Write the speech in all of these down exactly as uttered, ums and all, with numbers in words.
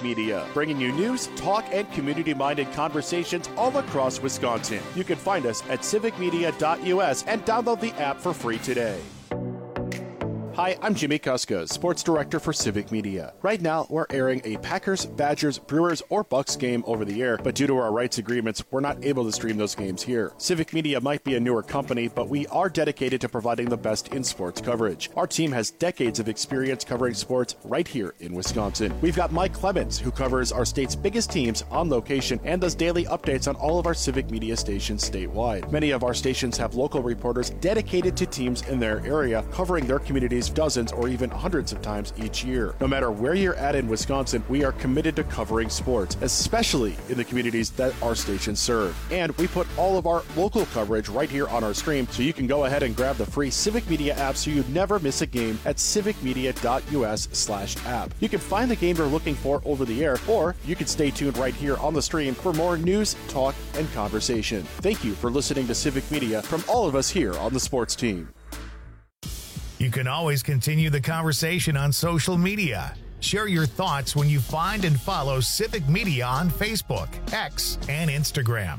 Media, bringing you news, talk, and community-minded conversations all across Wisconsin. You can find us at civic media dot U S and download the app for free today. Hi, I'm Jimmy Kuska, Sports Director for Civic Media. Right now, we're airing a Packers, Badgers, Brewers, or Bucks game over the air, but due to our rights agreements, we're not able to stream those games here. Civic Media might be a newer company, but we are dedicated to providing the best in sports coverage. Our team has decades of experience covering sports right here in Wisconsin. We've got Mike Clemens, who covers our state's biggest teams on location and does daily updates on all of our Civic Media stations statewide. Many of our stations have local reporters dedicated to teams in their area, covering their communities dozens or even hundreds of times each year. No matter where you're at in Wisconsin, we are committed to covering sports, especially in the communities that our stations serve. And we put all of our local coverage right here on our stream, so you can go ahead and grab the free Civic Media app so you never miss a game at civic media dot U S slash app. You can find the game you're looking for over the air, or you can stay tuned right here on the stream for more news, talk, and conversation. Thank you for listening to Civic Media from all of us here on the sports team. You can always continue the conversation on social media. Share your thoughts when you find and follow Civic Media on Facebook, X, and Instagram.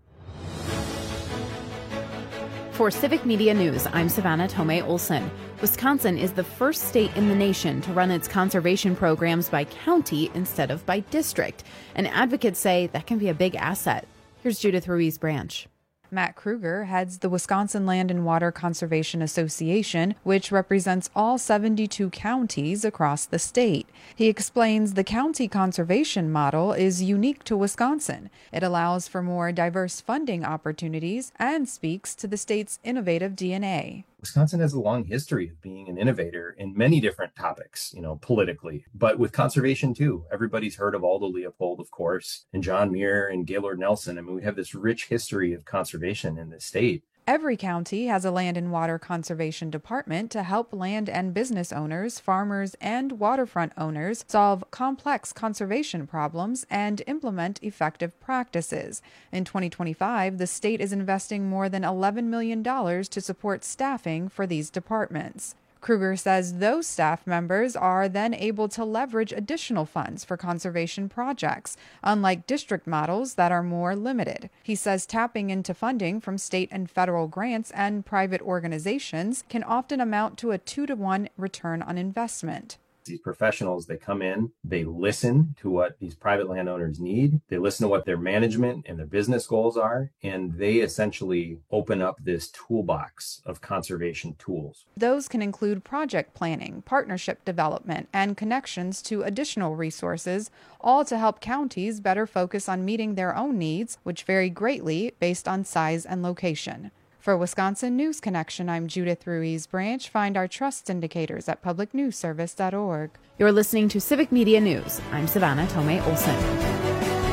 For Civic Media News, I'm Savannah Tomei Olson. Wisconsin is the first state in the nation to run its conservation programs by county instead of by district, and advocates say that can be a big asset. Here's Judith Ruiz Branch. Matt Kruger heads the Wisconsin Land and Water Conservation Association, which represents all seventy-two counties across the state. He explains the county conservation model is unique to Wisconsin. It allows for more diverse funding opportunities and speaks to the state's innovative D N A. Wisconsin has a long history of being an innovator in many different topics, you know, politically, but with conservation too. Everybody's heard of Aldo Leopold, of course, and John Muir and Gaylord Nelson. I mean, we have this rich history of conservation in the state. Every county has a land and water conservation department to help land and business owners, farmers, and waterfront owners solve complex conservation problems and implement effective practices. In twenty twenty-five, the state is investing more than eleven million dollars to support staffing for these departments. Kruger says those staff members are then able to leverage additional funds for conservation projects, unlike district models that are more limited. He says tapping into funding from state and federal grants and private organizations can often amount to a two to one return on investment. These professionals, they come in, they listen to what these private landowners need, they listen to what their management and their business goals are, and they essentially open up this toolbox of conservation tools. Those can include project planning, partnership development, and connections to additional resources, all to help counties better focus on meeting their own needs, which vary greatly based on size and location. For Wisconsin News Connection, I'm Judith Ruiz Branch. Find our trust indicators at public news service dot org. You're listening to Civic Media News. I'm Savannah Tomei Olson.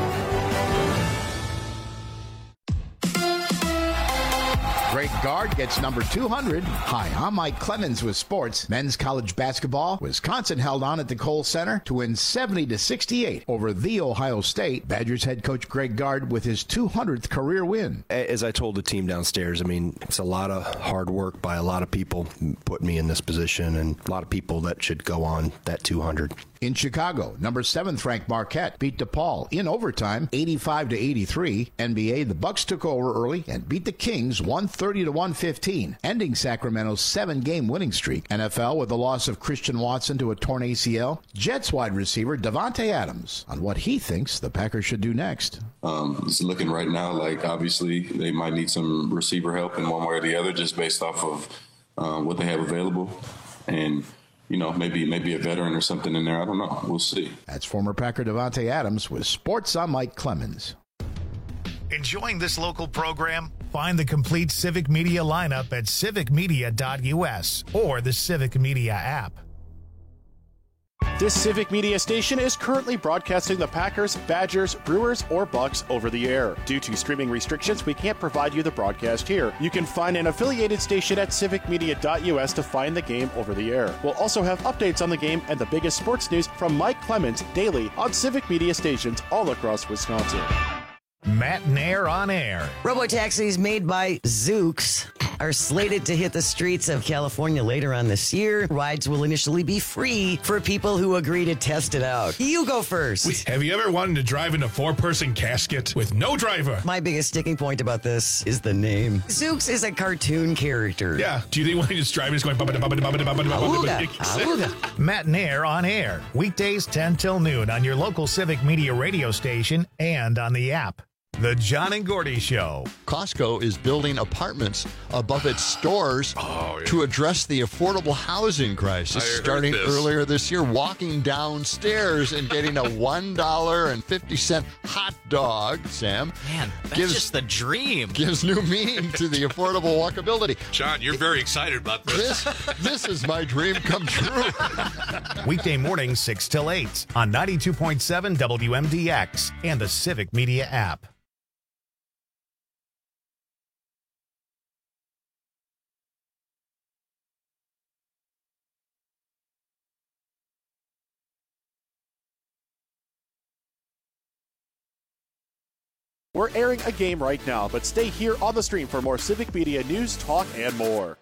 Greg Gard gets number two hundred. Hi, I'm Mike Clemens with sports. Men's college basketball. Wisconsin held on at the Kohl Center to win seventy to sixty-eight over the Ohio State. Badgers head coach Greg Gard with his two hundredth career win. As I told the team downstairs, I mean, it's a lot of hard work by a lot of people put me in this position, and a lot of people that should go on that two hundred. In Chicago, number seventh ranked Marquette beat DePaul in overtime, eighty-five to eighty-three. N B A, the Bucks took over early and beat the Kings one thirty to one fifteen, ending Sacramento's seven-game winning streak. N F L with the loss of Christian Watson to a torn A C L. Jets wide receiver Davante Adams on what he thinks the Packers should do next. Um, it's looking right now like obviously they might need some receiver help in one way or the other, just based off of um, what they have available, and you know, maybe maybe a veteran or something in there. I don't know. We'll see. That's former Packer Davante Adams with Sports. I'm Mike Clemens. Enjoying this local program? Find the complete Civic Media lineup at civic media dot U S or the Civic Media app. This Civic Media station is currently broadcasting the Packers, Badgers, Brewers, or Bucks over the air. Due to streaming restrictions, we can't provide you the broadcast here. You can find an affiliated station at civic media dot U S to find the game over the air. We'll also have updates on the game and the biggest sports news from Mike Clemens daily on Civic Media stations all across Wisconsin. Matt Nair on air. Robotaxis made by Zooks. are slated to hit the streets of California later on this year. Rides will initially be free for people who agree to test it out. You go first. Wait, have you ever wanted to drive in a four-person casket with no driver? My biggest sticking point about this is the name. Zooks is a cartoon character. Yeah. Do you think when he just driving is going... Auga, auga. Matt and Air on air. Weekdays ten till noon on your local Civic Media radio station and on the app. The John and Gordy Show. Costco is building apartments above its stores oh, yeah. to address the affordable housing crisis. Starting this. earlier this year, walking downstairs and getting a one dollar and fifty cent hot dog, Sam. Man, that's gives, just the dream. Gives new meaning to the affordable walkability. John, you're very excited about this. This, this is my dream come true. Weekday mornings, six till eight on ninety-two point seven W M D X and the Civic Media app. We're airing a game right now, but stay here on the stream for more Civic Media news, talk, and more.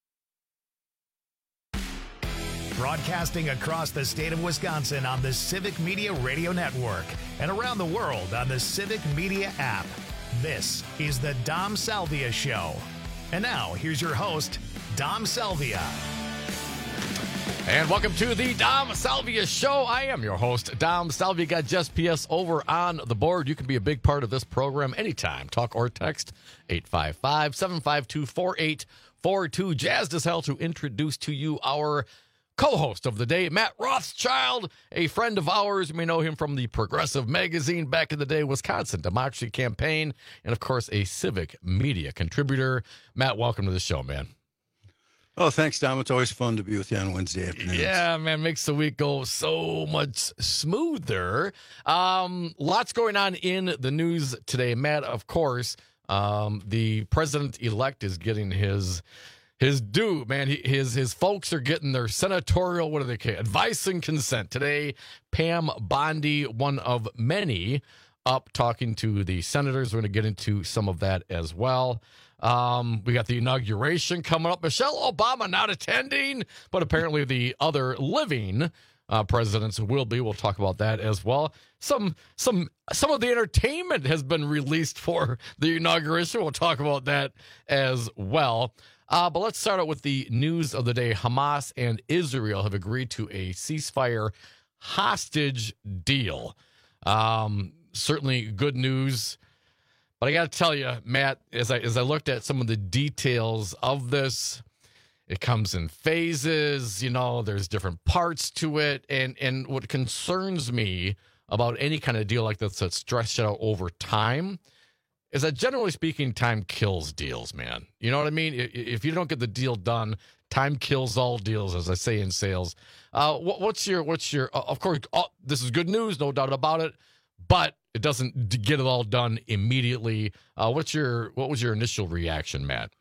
Broadcasting across the state of Wisconsin on the Civic Media Radio Network and around the world on the Civic Media app. This is the Dom Salvia Show. And now, here's your host, Dom Salvia. And welcome to the Dom Salvia Show. I am your host, Dom Salvia. Got Just P S over on the board. You can be a big part of this program anytime. Talk or text eight five five, seven five two, four eight four two. Jazzed as hell to introduce to you our co-host of the day, Matt Rothschild, a friend of ours. You may know him from the Progressive Magazine back in the day, Wisconsin Democracy Campaign, and, of course, a Civic Media contributor. Matt, welcome to the show, man. Oh, thanks, Dom. It's always fun to be with you on Wednesday afternoons. Yeah, man, makes the week go so much smoother. Um, lots going on in the news today, Matt. Of course, um, the president-elect is getting his his due, man. He, his his folks are getting their senatorial, what do they call it, advice and consent. Today, Pam Bondi, one of many, up talking to the senators. We're going to get into some of that as well. Um, we got the inauguration coming up. Michelle Obama not attending, but apparently the other living uh, presidents will be. We'll talk about that as well. Some some some of the entertainment has been released for the inauguration. We'll talk about that as well. Uh, but let's start out with the news of the day. Hamas and Israel have agreed to a ceasefire hostage deal. Um, certainly good news. But I got to tell you, Matt, as I as I looked at some of the details of this, it comes in phases. You know, there's different parts to it. And, and what concerns me about any kind of deal like this that's stretched out over time is that, generally speaking, time kills deals, man. You know what I mean? If you don't get the deal done, time kills all deals, as I say in sales. Uh, what, what's your, what's your, uh, of course, uh, this is good news, no doubt about it, but it doesn't get it all done immediately. Uh, what's your, what was your initial reaction, Matt?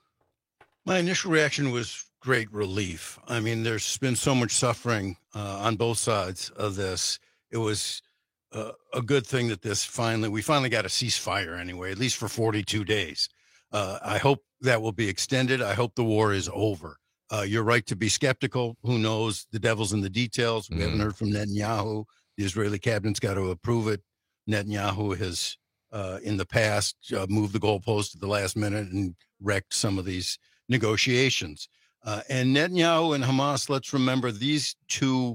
My initial reaction was great relief. I mean, there's been so much suffering uh, on both sides of this. It was uh, a good thing that this finally, we finally got a ceasefire anyway, at least for forty-two days. Uh, I hope that will be extended. I hope the war is over. Uh, you're right to be skeptical. Who knows? The devil's in the details. We mm. haven't heard from Netanyahu. The Israeli cabinet's got to approve it. Netanyahu has, uh, in the past, uh, moved the goalpost at the last minute and wrecked some of these negotiations. Uh, and Netanyahu and Hamas, let's remember, these two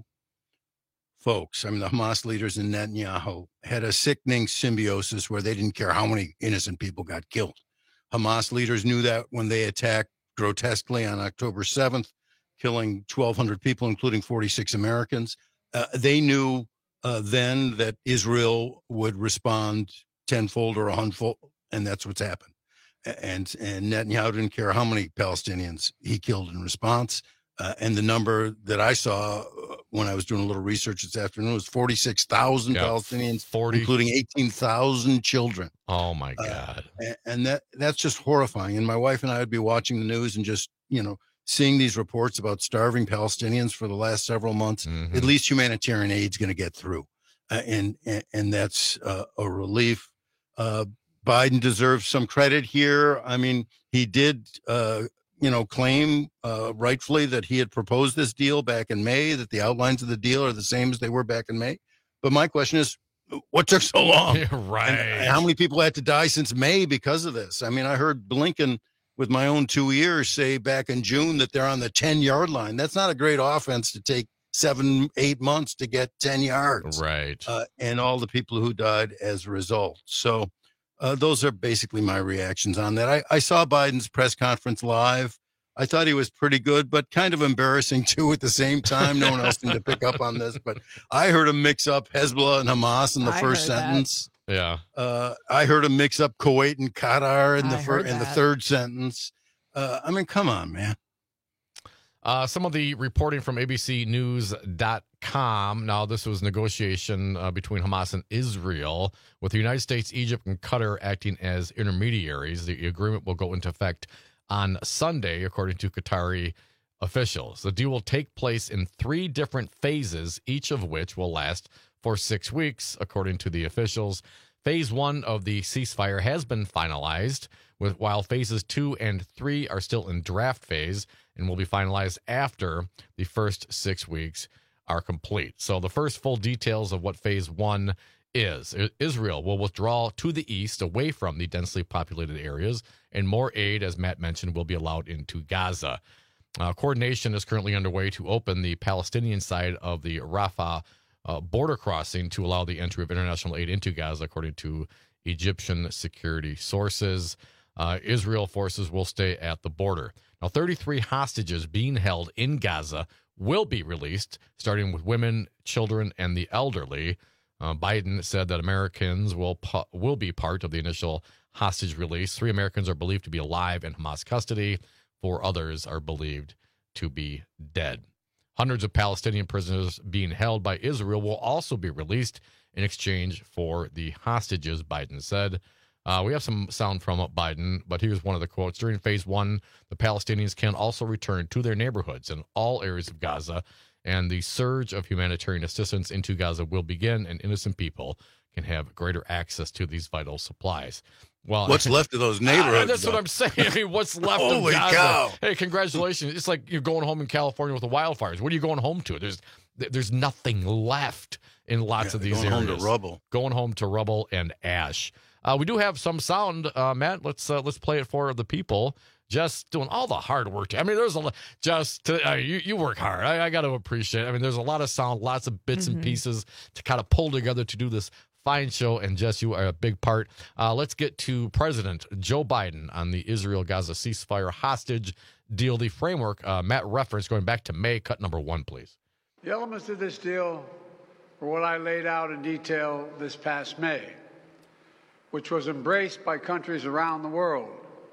folks, I mean, the Hamas leaders and Netanyahu, had a sickening symbiosis where they didn't care how many innocent people got killed. Hamas leaders knew that when they attacked grotesquely on October seventh, killing twelve hundred people, including forty-six Americans. Uh, they knew uh, then that Israel would respond tenfold or a hundredfold, and that's what's happened. And, and Netanyahu didn't care how many Palestinians he killed in response. Uh, and the number that I saw when I was doing a little research this afternoon was forty-six thousand yep. Palestinians, forty including eighteen thousand children. Oh, my God. Uh, and, and that that's just horrifying. And my wife and I would be watching the news and just, you know, seeing these reports about starving Palestinians for the last several months. Mm-hmm. At least humanitarian aid's going to get through. Uh, and, and, and that's uh, a relief. Uh, Biden deserves some credit here. I mean, he did, uh, you know, claim uh, rightfully that he had proposed this deal back in May, that the outlines of the deal are the same as they were back in May. But my question is, what took so long? Right. And, and how many people had to die since May because of this? I mean, I heard Blinken with my own two ears say back in June that they're on the ten-yard line. That's not a great offense to take seven, eight months to get ten yards. Right. Uh, and all the people who died as a result. So uh, those are basically my reactions on that. I, I saw Biden's press conference live. I thought he was pretty good, but kind of embarrassing too at the same time. No one else seemed to pick up on this, but I heard him mix up Hezbollah and Hamas in the I first heard that. sentence. Yeah. Uh, I heard him mix up Kuwait and Qatar in the I fir- heard in the that. third sentence. Uh, I mean, come on, man. Uh, some of the reporting from A B C News dot com. Now, this was negotiation uh, between Hamas and Israel, with the United States, Egypt, and Qatar acting as intermediaries. The agreement will go into effect on Sunday, according to Qatari officials. The deal will take place in three different phases, each of which will last for six weeks, according to the officials. Phase one of the ceasefire has been finalized, with while phases two and three are still in draft phase and will be finalized after the first six weeks are complete. So the first full details of what phase one is. Israel will withdraw to the east, away from the densely populated areas, and more aid, as Matt mentioned, will be allowed into Gaza. Uh, coordination is currently underway to open the Palestinian side of the Rafah uh, border crossing to allow the entry of international aid into Gaza, according to Egyptian security sources. Uh, Israel forces will stay at the border. Now, thirty-three hostages being held in Gaza will be released, starting with women, children, and the elderly. Uh, Biden said that Americans will pu- will be part of the initial hostage release. Three Americans are believed to be alive in Hamas custody. Four others are believed to be dead. Hundreds of Palestinian prisoners being held by Israel will also be released in exchange for the hostages, Biden said. Uh, we have some sound from Biden, but here's one of the quotes. During phase one, the Palestinians can also return to their neighborhoods in all areas of Gaza, and the surge of humanitarian assistance into Gaza will begin, and innocent people can have greater access to these vital supplies. Well, What's left of those neighborhoods? Uh, that's though? what I'm saying. I mean, what's left Holy of Gaza? cow. Hey, congratulations! It's like you're going home in California with the wildfires. What are you going home to? There's there's nothing left in lots Yeah, of these going areas. home to rubble. Going home to rubble and ash. Uh, we do have some sound, uh, Matt. Let's uh, let's play it for the people. Just doing all the hard work. I mean, there's a lot. Just to, uh, you you work hard. I, I got to appreciate it. I mean, there's a lot of sound, lots of bits Mm-hmm. and pieces to kind of pull together to do this fine show. And Jess, you are a big part. Uh, let's get to President Joe Biden on the Israel-Gaza ceasefire hostage deal. The framework uh, Matt referenced going back to May. Cut number one, please. The elements of this deal were what I laid out in detail this past May, which was embraced by countries around the world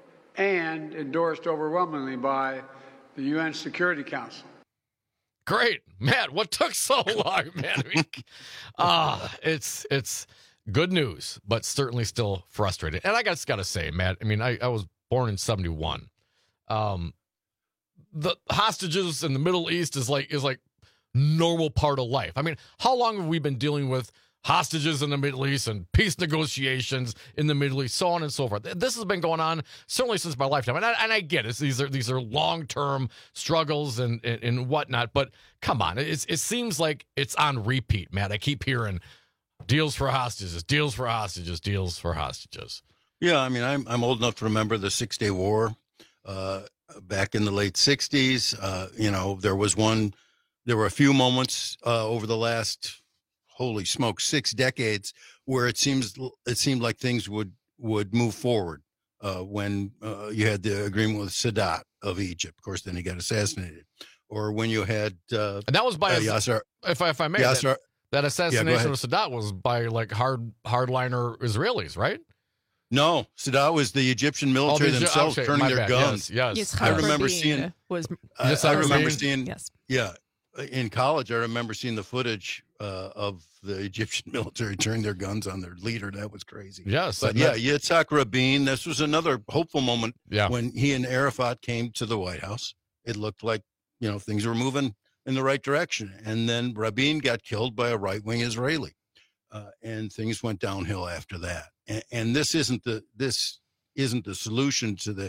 and endorsed overwhelmingly by the U N Security Council. Great, Matt. What took so long, man? I mean, uh, it's it's good news, but certainly still frustrating. And I just got to say, Matt. I mean, I, I was born in seventy-one. Um, the hostages in the Middle East is like is like normal part of life. I mean, how long have we been dealing with hostages in the Middle East and peace negotiations in the Middle East, so on and so forth? This has been going on certainly since my lifetime, and I, and I get it. These are these are long term struggles and, and and whatnot. But come on, it's, it seems like it's on repeat, Matt. I keep hearing deals for hostages, deals for hostages, deals for hostages. Yeah, I mean, I'm I'm old enough to remember the Six Day War uh, back in the late sixties. Uh, you know, there was one. There were a few moments uh, over the last, holy smoke, six decades where it seems it seemed like things would would move forward. Uh, when uh, you had the agreement with Sadat of Egypt, of course, then he got assassinated, or when you had uh, And that was by uh, a- Yasser. if I if I may, Yasser. that, that Yeah, go assassination ahead. of Sadat was by like hard hardliner Israelis, right? No, Sadat was the Egyptian military Oh, the Egy- themselves okay, turning my their bad. guns. Yes, yes. I Yitzhak remember Rabin seeing. was I, Yitzhak I remember Rabin? seeing. Yes. Yeah, in college, I remember seeing the footage uh, of the Egyptian military turning their guns on their leader. That was crazy. Yes, but and yeah, that's- Yitzhak Rabin. This was another hopeful moment. Yeah. When he and Arafat came to the White House, it looked like you know things were moving in the right direction, and then Rabin got killed by a right-wing Israeli, uh, and things went downhill after that. And, and this isn't the this isn't the solution to the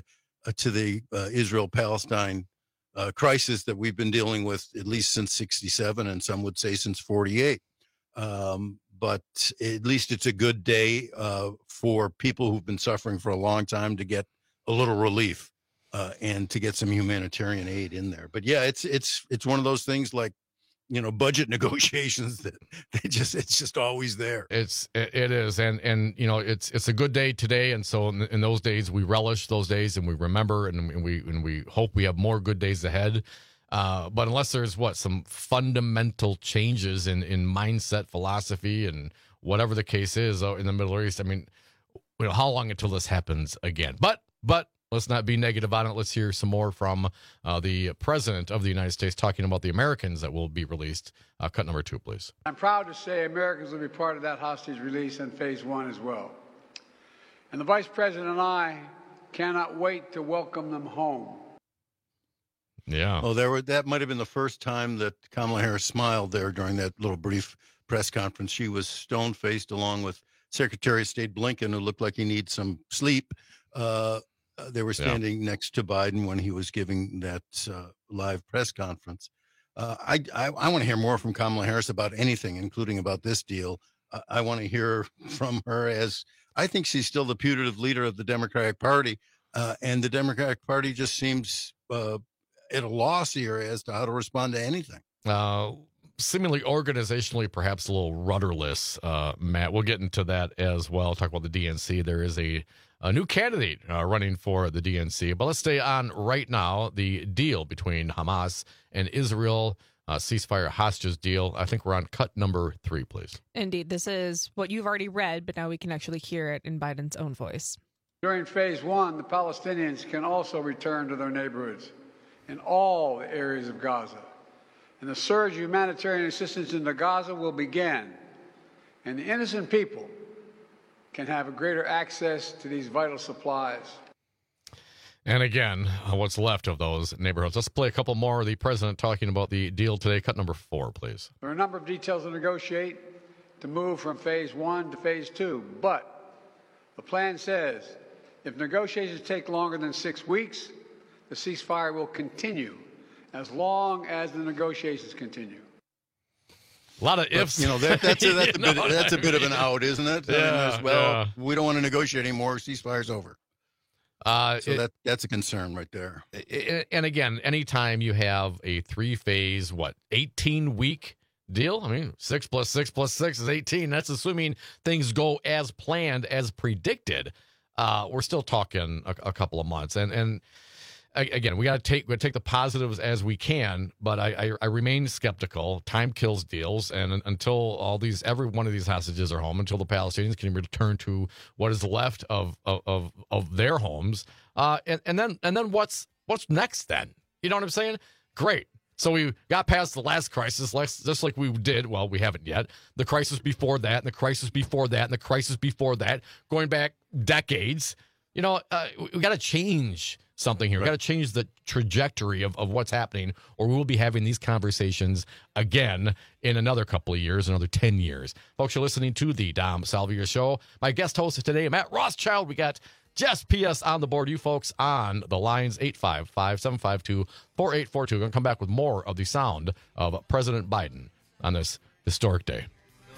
uh, to the uh, Israel-Palestine uh, crisis that we've been dealing with at least since sixty-seven, and some would say since forty-eight. Um, but at least it's a good day uh, for people who've been suffering for a long time to get a little relief uh, and to get some humanitarian aid in there. But yeah, it's it's it's one of those things like, you know, budget negotiations that they just it's just always there. It's it is, and and you know, it's it's a good day today, and so in, in those days we relish those days and we remember, and, and we and we hope we have more good days ahead. Uh, but unless there's what some fundamental changes in, in mindset, philosophy, and whatever the case is uh, in the Middle East, I mean, you know, how long until this happens again? But but let's not be negative on it. Let's hear some more from uh, the President of the United States talking about the Americans that will be released. Uh, cut number two, please. I'm proud to say Americans will be part of that hostage release in phase one as well. And the Vice President and I cannot wait to welcome them home. Yeah. Oh, there were that might have been the first time that Kamala Harris smiled there during that little brief press conference. She was stone-faced along with Secretary of State Blinken, who looked like he needs some sleep. Uh, they were standing yeah. next to Biden when he was giving that uh, live press conference. Uh, I, I, I want to hear more from Kamala Harris about anything, including about this deal. Uh, I want to hear from her, as I think she's still the putative leader of the Democratic Party, uh, and the Democratic Party just seems uh, at a loss here as to how to respond to anything. Uh, seemingly organizationally, perhaps a little rudderless, uh, Matt. We'll get into that as well. Talk about the D N C. There is a, a new candidate uh, running for the D N C. But let's stay on right now. The deal between Hamas and Israel, uh, ceasefire hostages deal. I think we're on cut number three, please. Indeed. This is what you've already read, but now we can actually hear it in Biden's own voice. During phase one, the Palestinians can also return to their neighborhoods in all the areas of Gaza. And the surge of humanitarian assistance into Gaza will begin. And the innocent people can have a greater access to these vital supplies. And again, uh, what's left of those neighborhoods. Let's play a couple more of the president talking about the deal today. Cut number four, please. There are a number of details to negotiate to move from phase one to phase two. But the plan says if negotiations take longer than six weeks, the ceasefire will continue as long as the negotiations continue. A lot of ifs. But, you know, that, that's, a, that's, a bit, that's a bit of an out, isn't it? Yeah, I mean, well, yeah. we don't want to negotiate anymore. Ceasefire's over. Uh, so it, that that's a concern right there. And again, anytime you have a three-phase, what, eighteen-week deal? I mean, six plus six plus six is eighteen. That's assuming things go as planned, as predicted. Uh, we're still talking a, a couple of months. And, and again, we got to take we take the positives as we can, but I, I, I remain skeptical. Time kills deals, and until all these, every one of these hostages are home, until the Palestinians can return to what is left of of of, of their homes, uh, and and then and then what's what's next? Then you know what I'm saying? Great. So we got past the last crisis, just like we did. Well, we haven't yet. The crisis before that, and the crisis before that, and the crisis before that, going back decades. You know, uh, we got to change something here. Right. We got to change the trajectory of, of what's happening, or we will be having these conversations again in another couple of years, another ten years. Folks, you're listening to the Dom Salvia Show. My guest host today, Matt Rothschild. We got Jess P S on the board. You folks on the lines, eight five five, seven five two, four eight four two. We're going to come back with more of the sound of President Biden on this historic day.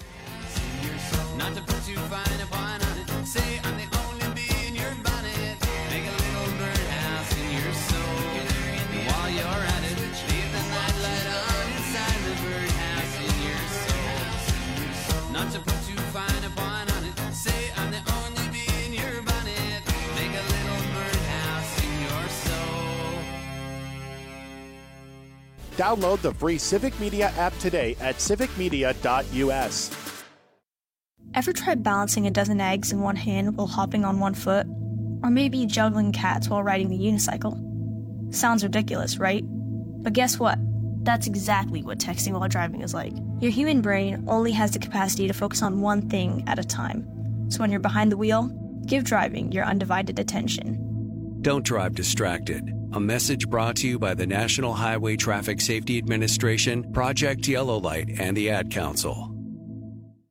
Not to put too fine a point on it. Say I'm the only bee in your bonnet. Make a little birdhouse in your soul. While you're at it, leave the nightlight on inside the birdhouse in your soul. Not to put too fine a point on it. Say I'm the only bee in your bonnet. Make a little birdhouse in your soul. Download the free Civic Media app today at civic media dot u s. Ever tried balancing a dozen eggs in one hand while hopping on one foot? Or maybe juggling cats while riding the unicycle? Sounds ridiculous, right? But guess what? That's exactly what texting while driving is like. Your human brain only has the capacity to focus on one thing at a time. So when you're behind the wheel, give driving your undivided attention. Don't drive distracted. A message brought to you by the National Highway Traffic Safety Administration, Project Yellow Light, and the Ad Council.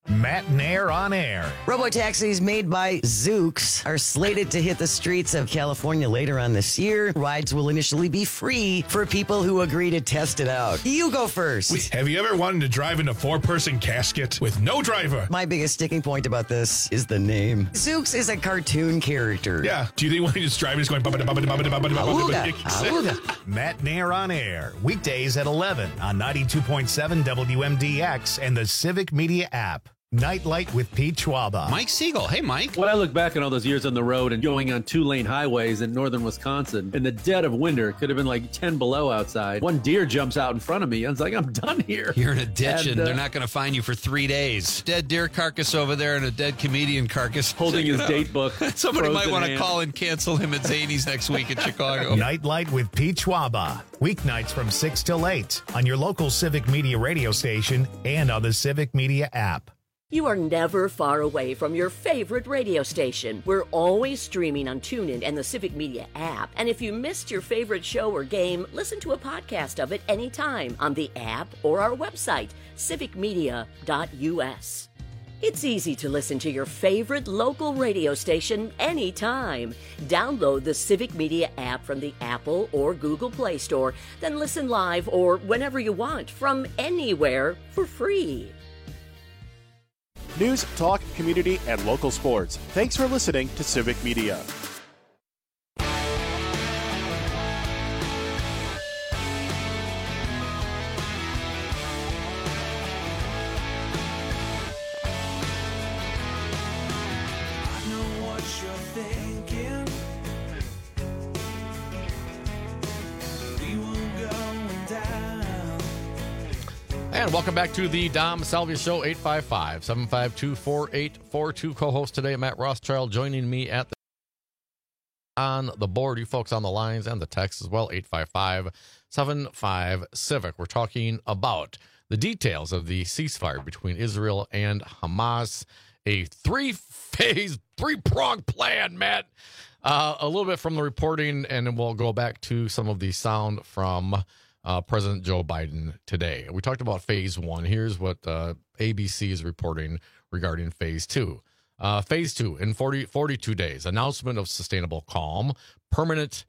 Matt Nair on air. Robotaxis made by Zoox are slated to hit the streets of California later on this year. Rides will initially be free for people who agree to test it out. You go first. Wait, have you ever wanted to drive in a four-person casket with no driver? My biggest sticking point about this is the name. Zoox is a cartoon character. Yeah. Do you think when he's driving, he's going... Awooga, awooga. Matt Nair on air. Weekdays at eleven on ninety-two point seven W M D X and the Civic Media app. Nightlight with Pete Schwaba. Mike Siegel. Hey, Mike. When I look back on all those years on the road and going on two-lane highways in northern Wisconsin, in the dead of winter, it could have been like ten below outside. One deer jumps out in front of me. I was like, I'm done here. You're in a ditch, and, and uh, they're not going to find you for three days. Dead deer carcass over there and a dead comedian carcass. Holding his date book. Somebody might want to call and cancel him at Zany's next week in Chicago. Nightlight with Pete Schwaba. Weeknights from six till eight on your local Civic Media radio station and on the Civic Media app. You are never far away from your favorite radio station. We're always streaming on TuneIn and the Civic Media app. And if you missed your favorite show or game, listen to a podcast of it anytime on the app or our website, civic media dot u s. It's easy to listen to your favorite local radio station anytime. Download the Civic Media app from the Apple or Google Play Store, then listen live or whenever you want from anywhere for free. News, talk, community, and local sports. Thanks for listening to Civic Media. And welcome back to the Dom Salvia Show, eight five five, seven five two, four eight four two. Co-host today, Matt Rothschild, joining me at the on the board. You folks on the lines and the text as well, eight five five, seven five, Civic. We're talking about the details of the ceasefire between Israel and Hamas, a three-phase, three-pronged plan, Matt. Uh, a little bit from the reporting, and then we'll go back to some of the sound from Uh, President Joe Biden today. We talked about phase one. Here's what uh, A B C is reporting regarding phase two. Uh, phase two, in forty, forty-two days, announcement of sustainable calm, permanent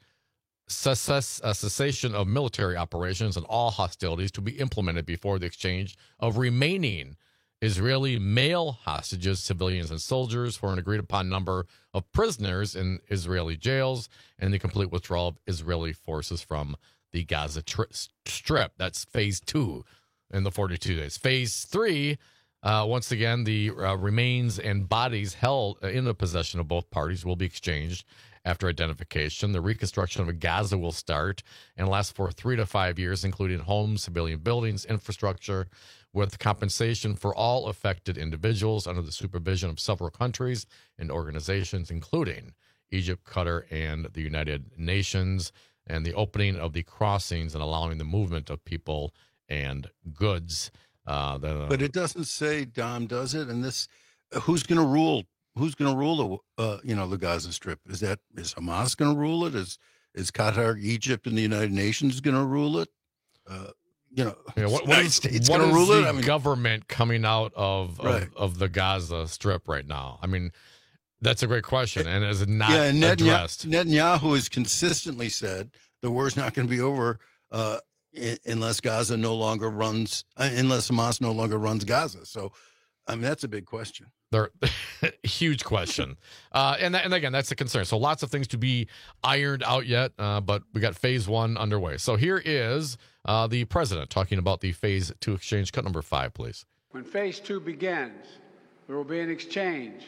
cess- uh, cessation of military operations and all hostilities to be implemented before the exchange of remaining Israeli male hostages, civilians, and soldiers for an agreed-upon number of prisoners in Israeli jails, and the complete withdrawal of Israeli forces from the Gaza tri- Strip. That's phase two in the forty-two days. Phase three, uh, once again, the uh, remains and bodies held in the possession of both parties will be exchanged after identification. The reconstruction of Gaza will start and last for three to five years, including homes, civilian buildings, infrastructure, with compensation for all affected individuals under the supervision of several countries and organizations, including Egypt, Qatar, and the United Nations, and the opening of the crossings and allowing the movement of people and goods. Uh, the, but it doesn't say, Dom, does it? And this, who's going to rule? Who's going to rule the, uh, you know, the Gaza Strip? Is that is Hamas going to rule it? Is is Qatar, Egypt, and the United Nations going to rule it? Uh, you know, you know what, what is, States what going to rule the it? I mean, government coming out of, right. of of the Gaza Strip right now? I mean, that's a great question, and is not yeah, and addressed. Netanyahu has consistently said the war's not going to be over uh, unless Gaza no longer runs, uh, unless Hamas no longer runs Gaza. So, I mean, that's a big question. They're huge question. Uh, and, and again, that's a concern. So lots of things to be ironed out yet, uh, but we got phase one underway. So here is uh, the president talking about the phase two exchange. Cut number five, please. When phase two begins, there will be an exchange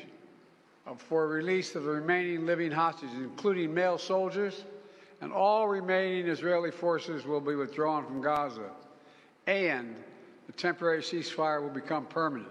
for release of the remaining living hostages, including male soldiers, and all remaining Israeli forces will be withdrawn from Gaza, and the temporary ceasefire will become permanent.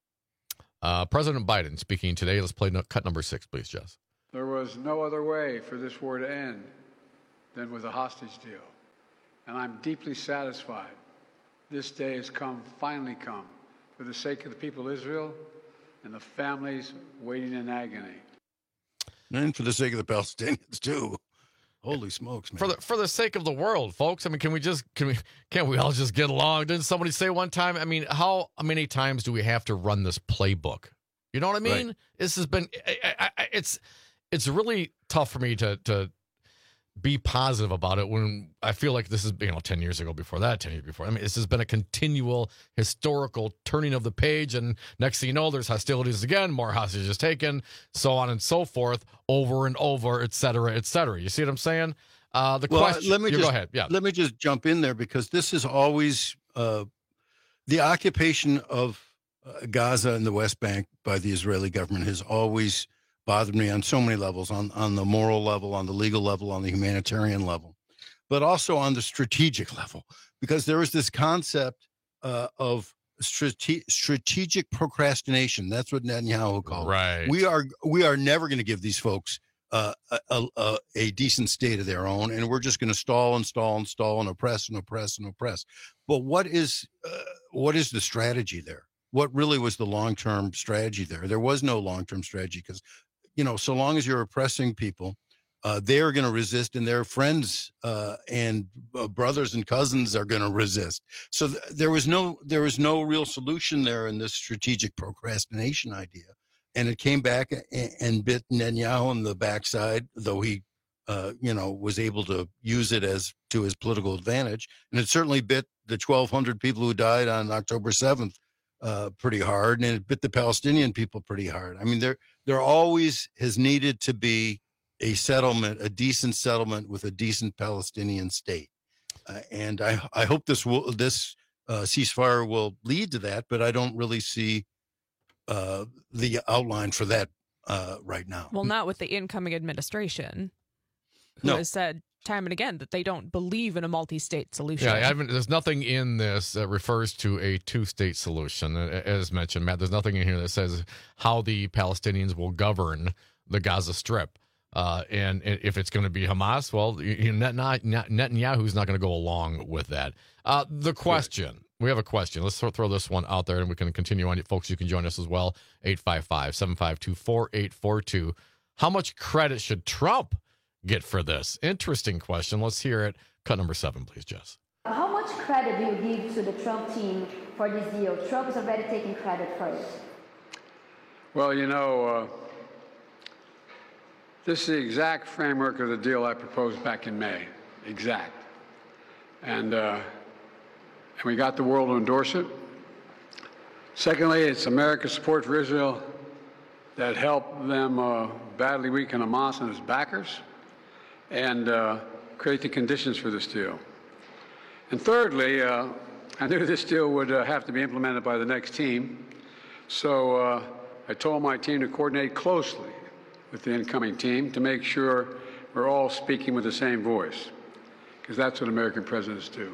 Uh, President Biden speaking today. Let's play no, cut number six, please, Jess. There was no other way for this war to end than with a hostage deal, and I'm deeply satisfied this day has come, finally come, for the sake of the people of Israel and the families waiting in agony. And for the sake of the Palestinians, too. Holy smokes, man. For the for the sake of the world, folks. I mean, can we just can we can't we all just get along? Didn't somebody say one time? I mean, how many times do we have to run this playbook? You know what I mean? Right. This has been I, I, it's it's really tough for me to to be positive about it when I feel like this is, you know, ten years ago before that, ten years before. I mean, this has been a continual historical turning of the page. And next thing you know, there's hostilities again, more hostages taken, so on and so forth, over and over, et cetera, et cetera. You see what I'm saying? Uh, the well, question, let me you just, go ahead. Yeah. Let me just jump in there because this is always uh, the occupation of uh, Gaza and the West Bank by the Israeli government has always bothered me on so many levels, on, on the moral level, on the legal level, on the humanitarian level, but also on the strategic level, because there is this concept uh, of strate- strategic procrastination. That's what Netanyahu called right. it. We are, we are never going to give these folks uh, a, a, a decent state of their own, and we're just going to stall and stall and stall and oppress and oppress and oppress. But what is, uh, what is the strategy there? What really was the long-term strategy there? There was no long-term strategy because, you know, so long as you're oppressing people, uh, they're going to resist, and their friends uh, and uh, brothers and cousins are going to resist. So th- there was no there was no real solution there in this strategic procrastination idea, and it came back and, and bit Netanyahu in the backside, though he, uh, you know, was able to use it as to his political advantage, and it certainly bit the twelve hundred people who died on October seventh. Uh, pretty hard, and it bit the Palestinian people pretty hard. I mean, there there always has needed to be a settlement, a decent settlement with a decent Palestinian state, uh, and I I hope this will this uh, ceasefire will lead to that, but I don't really see uh, the outline for that uh, right now. Well, not with the incoming administration, who No. has said time and again that they don't believe in a multi-state solution. Yeah, I haven't, there's nothing in this that refers to a two-state solution. As mentioned, Matt, there's nothing in here that says how the Palestinians will govern the Gaza Strip. Uh, and if it's going to be Hamas, well, you know, Netanyahu's not going to go along with that. Uh, the question, we have a question. Let's throw, throw this one out there, and we can continue on. Folks, you can join us as well, eight five five, seven five two, four eight four two. How much credit should Trump get for this? Interesting question. Let's hear it. Cut number seven, please, Jess. How much credit do you give to the Trump team for this deal? Trump is already taking credit for it. Well, you know, uh, this is the exact framework of the deal I proposed back in May. Exact. And, uh, and we got the world to endorse it. Secondly, it's America's support for Israel that helped them uh, badly weaken Hamas and its backers, and uh, create the conditions for this deal. And thirdly, uh, I knew this deal would uh, have to be implemented by the next team, so uh, I told my team to coordinate closely with the incoming team to make sure we're all speaking with the same voice, because that's what American presidents do.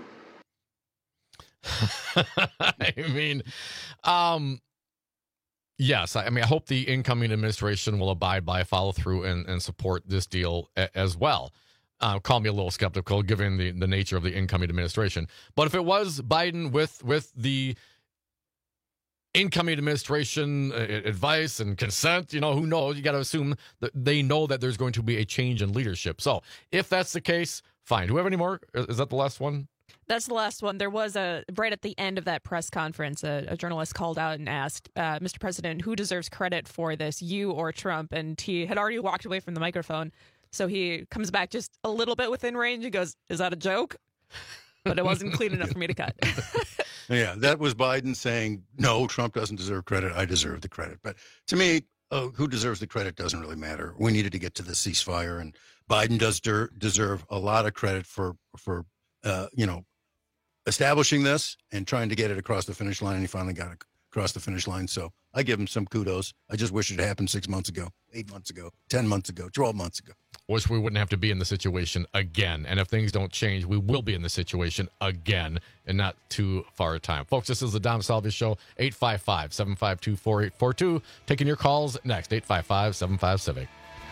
I mean, um, yes, I mean, I hope the incoming administration will abide by, follow through, and, and support this deal a, as well. Uh, call me a little skeptical, given the, the nature of the incoming administration. But if it was Biden with with the incoming administration uh, advice and consent, you know, who knows? You got to assume that they know that there's going to be a change in leadership. So if that's the case, fine. Do we have any more? Is that the last one? That's the last one. There was a, right at the end of that press conference, a, a journalist called out and asked, uh, Mister President, who deserves credit for this, you or Trump? And he had already walked away from the microphone. So he comes back just a little bit within range and goes, is that a joke? But it wasn't clean enough for me to cut. Yeah, that was Biden saying, no, Trump doesn't deserve credit. I deserve the credit. But to me, uh, who deserves the credit doesn't really matter. We needed to get to the ceasefire, and Biden does der- deserve a lot of credit for, for uh, you know, establishing this and trying to get it across the finish line, and he finally got it across the finish line. So I give him some kudos. I just wish it had happened six months ago, eight months ago, ten months ago, twelve months ago. Wish we wouldn't have to be in the situation again. And if things don't change, we will be in the situation again in not too far a time. Folks, this is the Dom Salvia Show, eight five five, seven five two, four eight four two. Taking your calls next, eight five five, seven five Civic.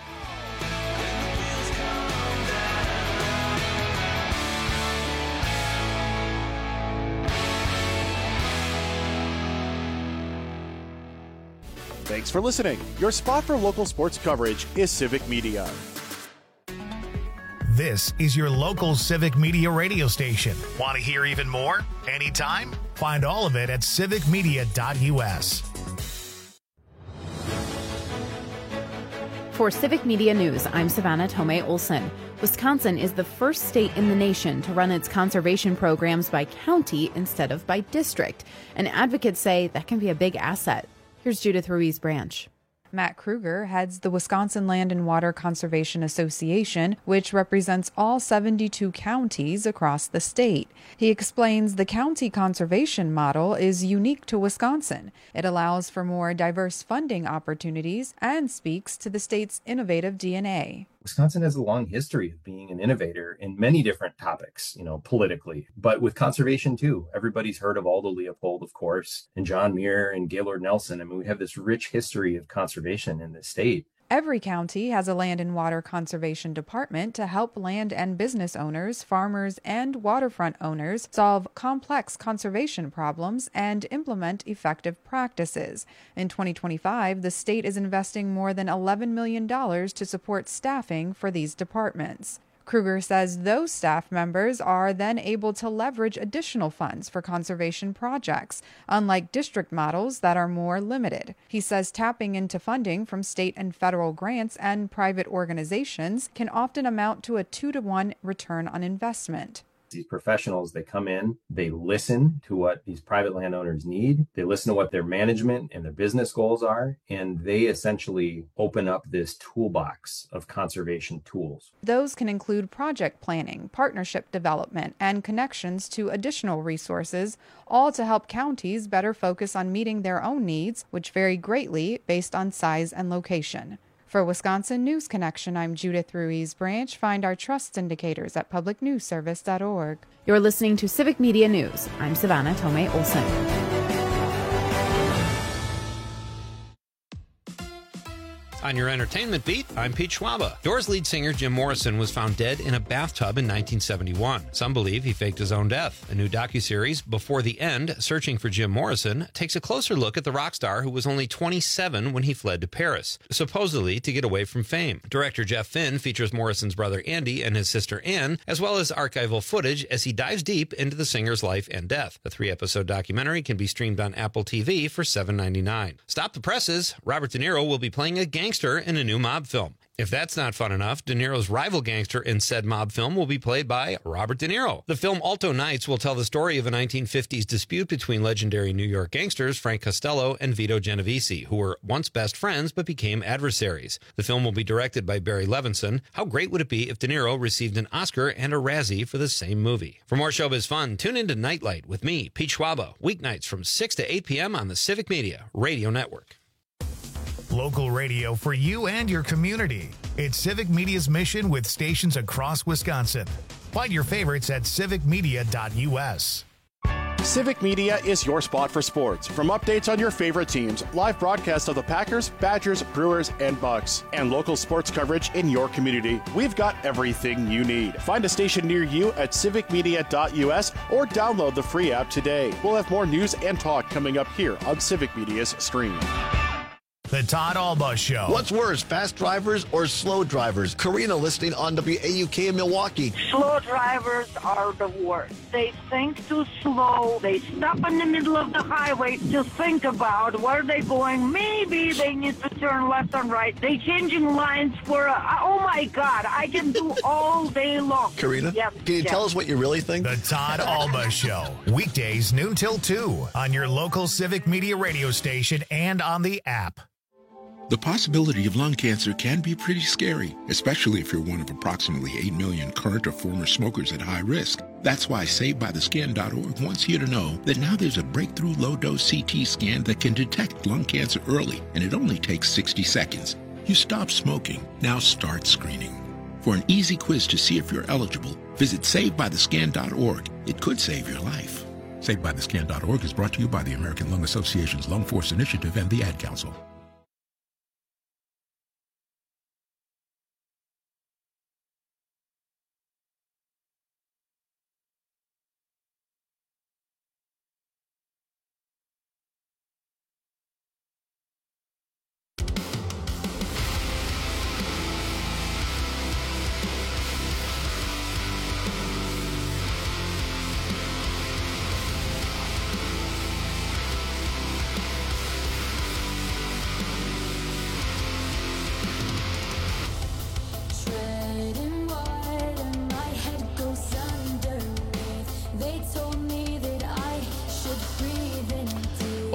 Thanks for listening. Your spot for local sports coverage is Civic Media. This is your local Civic Media radio station. Want to hear even more? Anytime? Find all of it at civic media dot u s. For Civic Media News, I'm Savannah Tomei Olson. Wisconsin is the first state in the nation to run its conservation programs by county instead of by district, and advocates say that can be a big asset. Here's Judith Ruiz Branch. Matt Kruger heads the Wisconsin Land and Water Conservation Association, which represents all seventy-two counties across the state. He explains the county conservation model is unique to Wisconsin. It allows for more diverse funding opportunities and speaks to the state's innovative D N A. Wisconsin has a long history of being an innovator in many different topics, you know, politically, but with conservation too. Everybody's heard of Aldo Leopold, of course, and John Muir and Gaylord Nelson. I mean, we have this rich history of conservation in the state. Every county has a land and water conservation department to help land and business owners, farmers, and waterfront owners solve complex conservation problems and implement effective practices. In twenty twenty-five, the state is investing more than eleven million dollars to support staffing for these departments. Kruger says those staff members are then able to leverage additional funds for conservation projects, unlike district models that are more limited. He says tapping into funding from state and federal grants and private organizations can often amount to a two to one return on investment. These professionals, they come in, they listen to what these private landowners need, they listen to what their management and their business goals are, and they essentially open up this toolbox of conservation tools. Those can include project planning, partnership development, and connections to additional resources, all to help counties better focus on meeting their own needs, which vary greatly based on size and location. For Wisconsin News Connection, I'm Judith Ruiz Branch. Find our trust indicators at public news service dot org. You're listening to Civic Media News. I'm Savannah Tomei Olson. On your entertainment beat, I'm Pete Schwaba. Doors lead singer Jim Morrison was found dead in a bathtub in nineteen seventy-one. Some believe he faked his own death. A new docuseries, Before the End, Searching for Jim Morrison, takes a closer look at the rock star who was only twenty-seven when he fled to Paris, supposedly to get away from fame. Director Jeff Finn features Morrison's brother Andy and his sister Ann, as well as archival footage as he dives deep into the singer's life and death. The three-episode documentary can be streamed on Apple T V for seven ninety-nine. Stop the presses! Robert De Niro will be playing a gangster in a new mob film. If that's not fun enough, De Niro's rival gangster in said mob film will be played by Robert De Niro. The film Alto Nights will tell the story of a nineteen fifties dispute between legendary New York gangsters Frank Costello and Vito Genovese, who were once best friends but became adversaries. The film will be directed by Barry Levinson. How great would it be if De Niro received an Oscar and a Razzie for the same movie? For more showbiz fun, tune into Nightlight with me, Pete Schwaba, weeknights from six to eight p.m. on the Civic Media Radio Network. Local radio for you and your community. It's Civic Media's mission with stations across Wisconsin. Find your favorites at civic media dot u s. Civic Media is your spot for sports. From updates on your favorite teams, live broadcasts of the Packers, Badgers, Brewers, and Bucks, and local sports coverage in your community, we've got everything you need. Find a station near you at civic media dot u s or download the free app today. We'll have more news and talk coming up here on Civic Media's stream. The Todd Alba Show. What's worse, fast drivers or slow drivers? Karina listening on W A U K in Milwaukee. Slow drivers are the worst. They think too slow. They stop in the middle of the highway to think about where they're going. Maybe they need to turn left and right. They changing lines for, a, oh my God, I can do all day long. Karina, yes, can you yes. tell us what you really think? The Todd Alba Show. Weekdays noon till two on your local Civic Media radio station and on the app. The possibility of lung cancer can be pretty scary, especially if you're one of approximately eight million current or former smokers at high risk. That's why Saved By The Scan dot org wants you to know that now there's a breakthrough low-dose C T scan that can detect lung cancer early, and it only takes sixty seconds. You stop smoking, now start screening. For an easy quiz to see if you're eligible, visit Saved By The Scan dot org. It could save your life. Saved By The Scan dot org is brought to you by the American Lung Association's Lung Force Initiative and the Ad Council.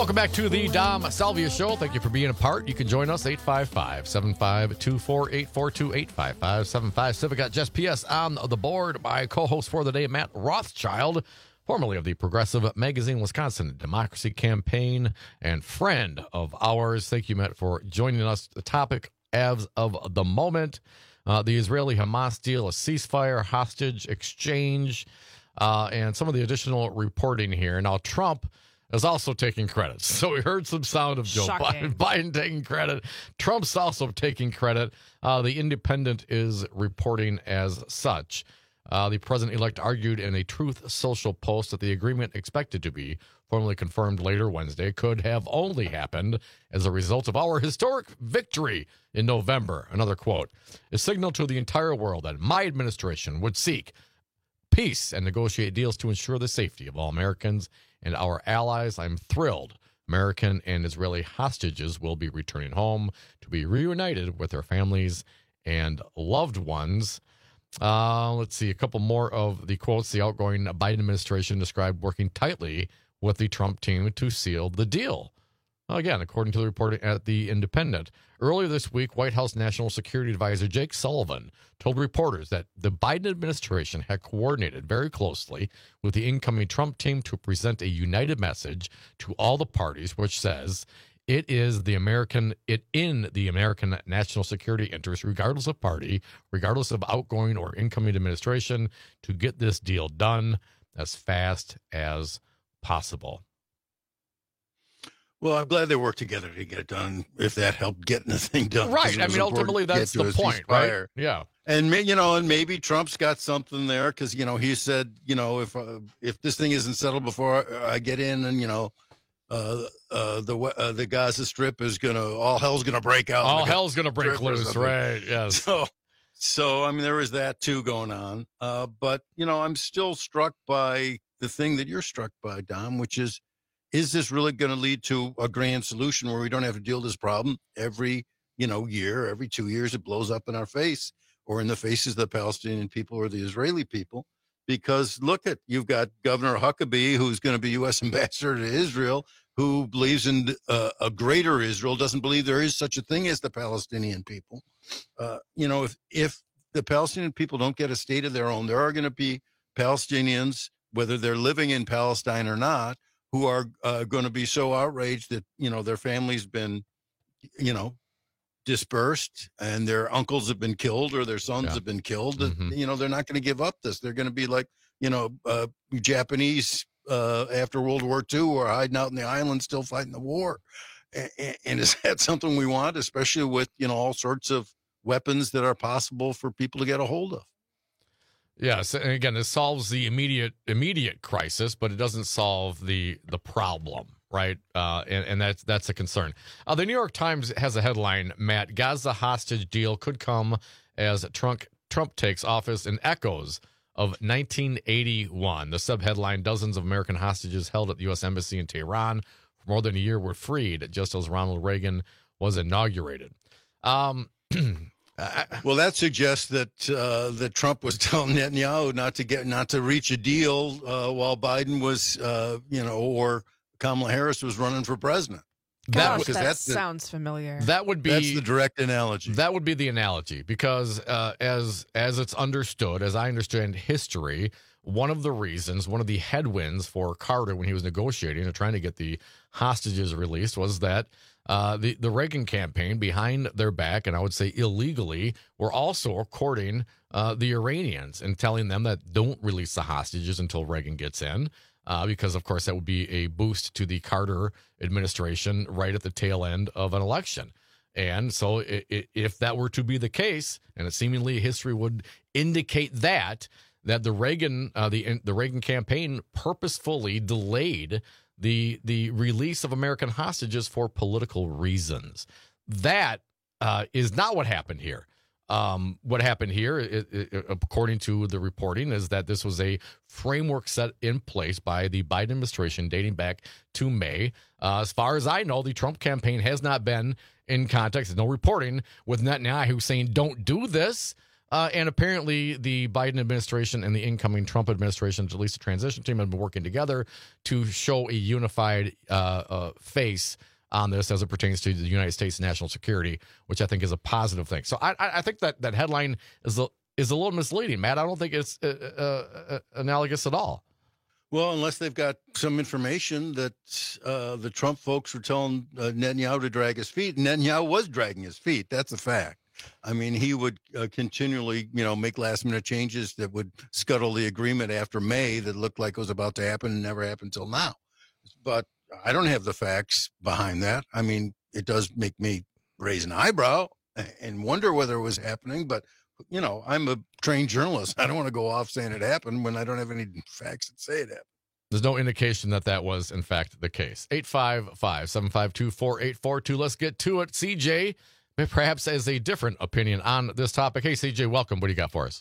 Welcome back to the Dom Salvia Show. Thank you for being a part. You can join us, eight five five, seven five two four, eight four two, eight five five, seven five. Civic got Jess P S on the board. My co-host for the day, Matt Rothschild, formerly of the Progressive Magazine Wisconsin Democracy Campaign and friend of ours. Thank you, Matt, for joining us. The topic as of the moment, uh, the Israeli-Hamas deal, a ceasefire, hostage exchange, uh, and some of the additional reporting here. Now, Trump is also taking credit. So we heard some sound of Joe Biden, Biden taking credit. Trump's also taking credit. Uh, the Independent is reporting as such. Uh, the president-elect argued in a Truth Social post that the agreement expected to be formally confirmed later Wednesday could have only happened as a result of our historic victory in November. Another quote, a signal to the entire world that my administration would seek peace and negotiate deals to ensure the safety of all Americans and our allies. I'm thrilled American and Israeli hostages will be returning home to be reunited with their families and loved ones. Uh, let's see, a couple more of the quotes. The outgoing Biden administration described working tightly with the Trump team to seal the deal. Again, according to the reporting at The Independent. Earlier this week, White House National Security Advisor Jake Sullivan told reporters that the Biden administration had coordinated very closely with the incoming Trump team to present a united message to all the parties, which says it is the American, it in the American national security interest, regardless of party, regardless of outgoing or incoming administration, to get this deal done as fast as possible. Well, I'm glad they worked together to get it done, if that helped getting the thing done. Right. I mean, ultimately, that's the point, right? Yeah. And, you know, and maybe Trump's got something there because, you know, he said, you know, if uh, if this thing isn't settled before I get in and, you know, uh, uh, the uh, the Gaza Strip is going to, all hell's going to break out. All hell's going to break loose, right? Yes. So, so, I mean, there was that, too, going on. Uh, but, you know, I'm still struck by the thing that you're struck by, Dom, which is, is this really going to lead to a grand solution where we don't have to deal with this problem every, you know, year, every two years it blows up in our face or in the faces of the Palestinian people or the Israeli people? Because look at, you've got Governor Huckabee, who's going to be U S ambassador to Israel, who believes in uh, a greater Israel, doesn't believe there is such a thing as the Palestinian people. Uh, you know, if, if the Palestinian people don't get a state of their own, there are going to be Palestinians, whether they're living in Palestine or not, who are uh, going to be so outraged that, you know, their family's been, you know, dispersed and their uncles have been killed or their sons yeah. have been killed. Mm-hmm. You know, they're not going to give up this. They're going to be like, you know, uh, Japanese uh, after World War Two who are hiding out in the islands still fighting the war. And, and is that something we want, especially with, you know, all sorts of weapons that are possible for people to get a hold of? Yes, and again, this solves the immediate immediate crisis, but it doesn't solve the the problem, right? Uh, and, and that's that's a concern. Uh, the New York Times has a headline, Matt, Gaza hostage deal could come as Trump, Trump takes office in echoes of nineteen eighty-one. The subheadline, dozens of American hostages held at the U S Embassy in Tehran for more than a year were freed just as Ronald Reagan was inaugurated. Um Well, that suggests that uh, that Trump was telling Netanyahu not to get not to reach a deal uh, while Biden was, uh, you know, or Kamala Harris was running for president. Gosh, that, that that's sounds the, familiar. That would be that's the direct analogy. That would be the analogy because uh, as as it's understood, as I understand history, one of the reasons, one of the headwinds for Carter when he was negotiating or trying to get the hostages released was that uh, the, the Reagan campaign behind their back, and I would say illegally, were also courting uh, the Iranians and telling them that don't release the hostages until Reagan gets in, uh, because, of course, that would be a boost to the Carter administration right at the tail end of an election. And so it, it, if that were to be the case, and it seemingly history would indicate that, that the Reagan uh, the the Reagan campaign purposefully delayed the the release of American hostages for political reasons. That uh, is not what happened here. Um, what happened here, it, it, according to the reporting, is that this was a framework set in place by the Biden administration dating back to May. Uh, as far as I know, the Trump campaign has not been in contact. There's no reporting with Netanyahu saying, don't do this. Uh, and apparently the Biden administration and the incoming Trump administration, at least the transition team, have been working together to show a unified uh, uh, face on this as it pertains to the United States national security, which I think is a positive thing. So I, I think that that headline is a, is a little misleading, Matt. I don't think it's uh, uh, analogous at all. Well, unless they've got some information that uh, the Trump folks were telling uh, Netanyahu to drag his feet. Netanyahu was dragging his feet. That's a fact. I mean, he would uh, continually, you know, make last minute changes that would scuttle the agreement after May that looked like it was about to happen and never happened until now. But I don't have the facts behind that. I mean, it does make me raise an eyebrow and wonder whether it was happening. But, you know, I'm a trained journalist. I don't want to go off saying it happened when I don't have any facts that say it happened. There's no indication that that was, in fact, the case. eight five five, seven five two, four eight four two. Let's get to it. C J perhaps has a different opinion on this topic. Hey, C J, welcome. What do you got for us?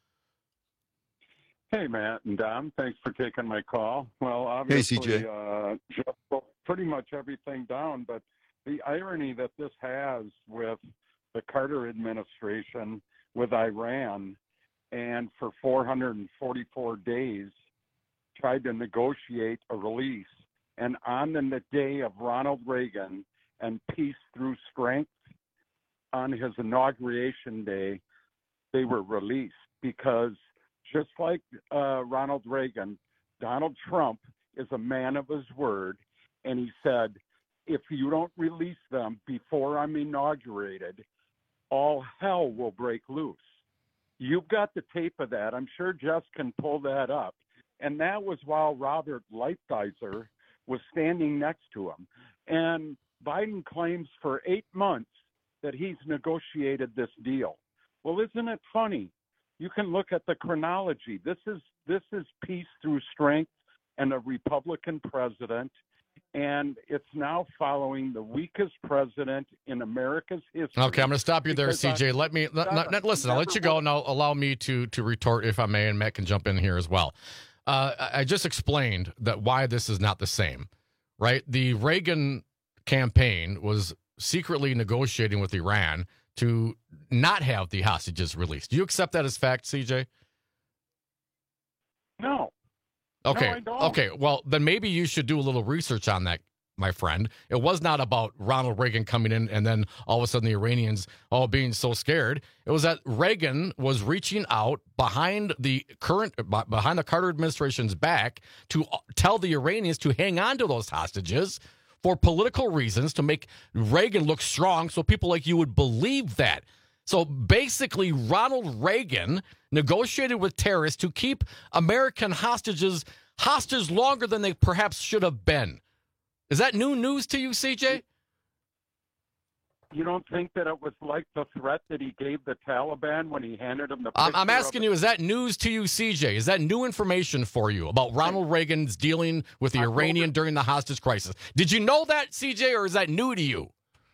Hey, Matt and Dom. Thanks for taking my call. Well, obviously, hey, C J. Uh, just broke pretty much everything down, but the irony that this has with the Carter administration with Iran, and for four hundred forty-four days tried to negotiate a release, and on the day of Ronald Reagan and peace through strength, on his inauguration day, they were released because just like uh, Ronald Reagan, Donald Trump is a man of his word, and he said, if you don't release them before I'm inaugurated, all hell will break loose. You've got the tape of that. I'm sure Jess can pull that up. And that was while Robert Lighthizer was standing next to him. And Biden claims for eight months that he's negotiated this deal. Well, isn't it funny? You can look at the chronology. This is this is peace through strength and a Republican president, and it's now following the weakest president in America's history. Okay, I'm going to stop you there, C J. I, let me let, not, not, listen. I'll let you go, and I'll allow me to to retort if I may, and Matt can jump in here as well. Uh, I just explained that why this is not the same, right? The Reagan campaign was secretly negotiating with Iran to not have the hostages released. Do you accept that as fact, C J? No. Okay. No, I don't. Okay. Well, then maybe you should do a little research on that, my friend. It was not about Ronald Reagan coming in and then all of a sudden the Iranians all being so scared. It was that Reagan was reaching out behind the current, behind the Carter administration's back to tell the Iranians to hang on to those hostages for political reasons, to make Reagan look strong so people like you would believe that. So basically, Ronald Reagan negotiated with terrorists to keep American hostages hostage longer than they perhaps should have been. Is that new news to you, C J? You don't think that it was like the threat that he gave the Taliban when he handed them the I'm, I'm asking you, is that news to you, C J? Is that new information for you about Ronald Reagan's dealing with the October, Iranian during the hostage crisis? Did you know that, C J, or is that new to you?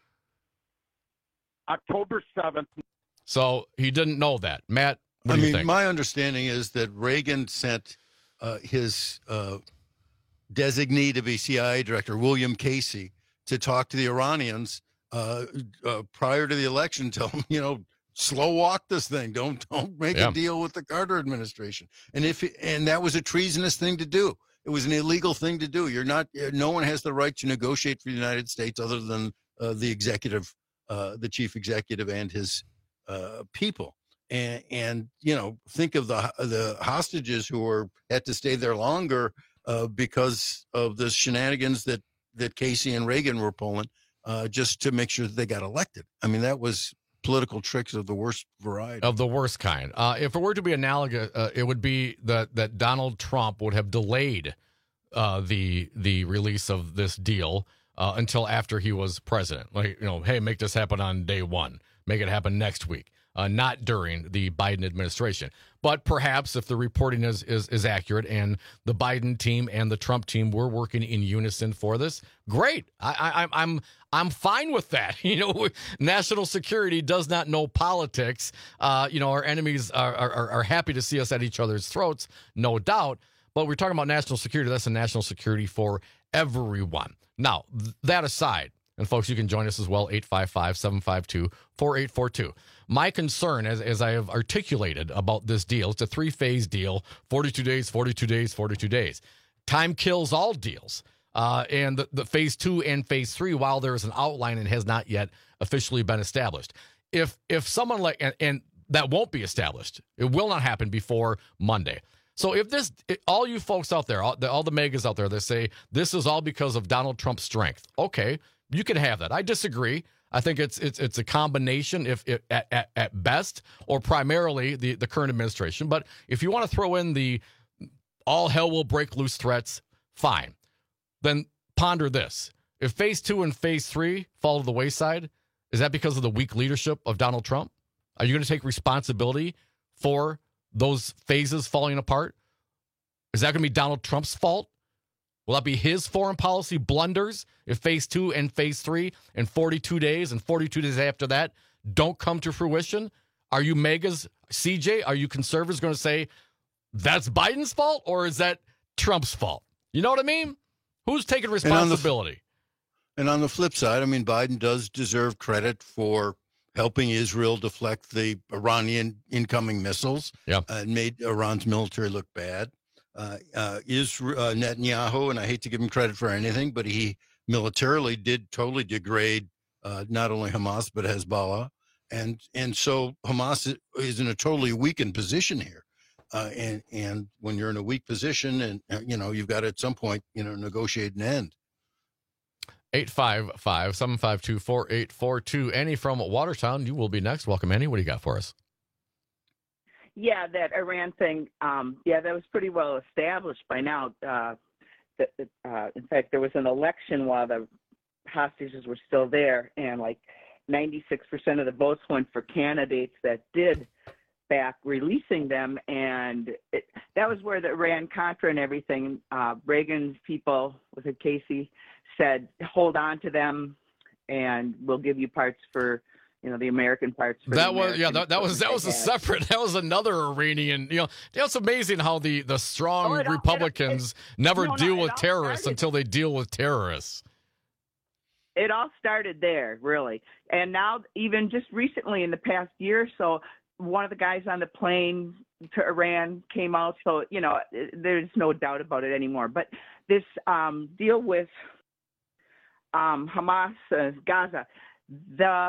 October seventh. So he didn't know that. Matt, what I do you mean, think? my understanding is that Reagan sent uh, his uh, designee to be C I A director, William Casey, to talk to the Iranians uh, uh, prior to the election. Tell them, you know, slow walk this thing. Don't don't make Yeah. a deal with the Carter administration. And if and that was a treasonous thing to do. It was an illegal thing to do. You're not. No one has the right to negotiate for the United States other than uh, the executive, uh, the chief executive, and his uh, people. And and you know, think of the the hostages who were had to stay there longer uh, because of the shenanigans that that Casey and Reagan were pulling, uh, just to make sure that they got elected. I mean, that was political tricks of the worst variety. Of the worst kind. Uh, if it were to be analogous, uh, it would be that that Donald Trump would have delayed uh, the the release of this deal uh, until after he was president. Like, you know, hey, make this happen on day one. Make it happen next week. Uh, not during the Biden administration. But perhaps if the reporting is, is is accurate and the Biden team and the Trump team were working in unison for this, great. I, I, I'm I'm fine with that. You know, national security does not know politics. Uh, you know, our enemies are, are are happy to see us at each other's throats, no doubt. But we're talking about national security. That's a national security for everyone. Now, th- that aside, And folks, you can join us as well, eight five five, seven five two, four eight four two. My concern, as, as I have articulated about this deal, it's a three-phase deal, forty-two days, forty-two days, forty-two days. Time kills all deals. Uh, and the, the phase two and phase three, while there is an outline and has not yet officially been established. If if someone like, and, and that won't be established, it will not happen before Monday. So if this, all you folks out there, all the, all the megas out there that say this is all because of Donald Trump's strength, okay, you can have that. I disagree. I think it's it's it's a combination, if it, at, at at best, or primarily the, the current administration. But if you want to throw in the all hell will break loose threats, fine. Then ponder this. If phase two and phase three fall to the wayside, is that because of the weak leadership of Donald Trump? Are you going to take responsibility for those phases falling apart? Is that going to be Donald Trump's fault? Will that be his foreign policy blunders if phase two and phase three and forty-two days and forty-two days after that don't come to fruition? Are you megas, C J, are you conservatives going to say that's Biden's fault or is that Trump's fault? You know what I mean? Who's taking responsibility? And on the, and on the flip side, I mean, Biden does deserve credit for helping Israel deflect the Iranian incoming missiles yep. uh, and made Iran's military look bad. Uh, uh, is uh, Netanyahu, and I hate to give him credit for anything, but he militarily did totally degrade uh, not only Hamas, but Hezbollah. And and so Hamas is in a totally weakened position here. Uh, and and when you're in a weak position, and uh, you know you've got to at some point you know negotiate an end. eight five five, seven five two, four eight four two. Annie from Watertown, you will be next. Welcome, Annie. What do you got for us? Yeah, that Iran thing. Um, yeah, that was pretty well established by now. Uh, that, uh, in fact, there was an election while the hostages were still there, and like ninety-six percent of the votes went for candidates that did back releasing them, and it, that was where the Iran-Contra and everything, uh, Reagan's people, was it Casey, said, hold on to them, and we'll give you parts for, you know, the American parts. For that was, American yeah, that, that was that was a separate, that was another Iranian, you know, it's amazing how the, the strong oh, it all, Republicans it, it, never no, deal no, with terrorists started. until they deal with terrorists. It all started there, really. And now, even just recently in the past year or so, one of the guys on the plane to Iran came out. So, you know, there's no doubt about it anymore. But this um, deal with um, Hamas, uh, Gaza, the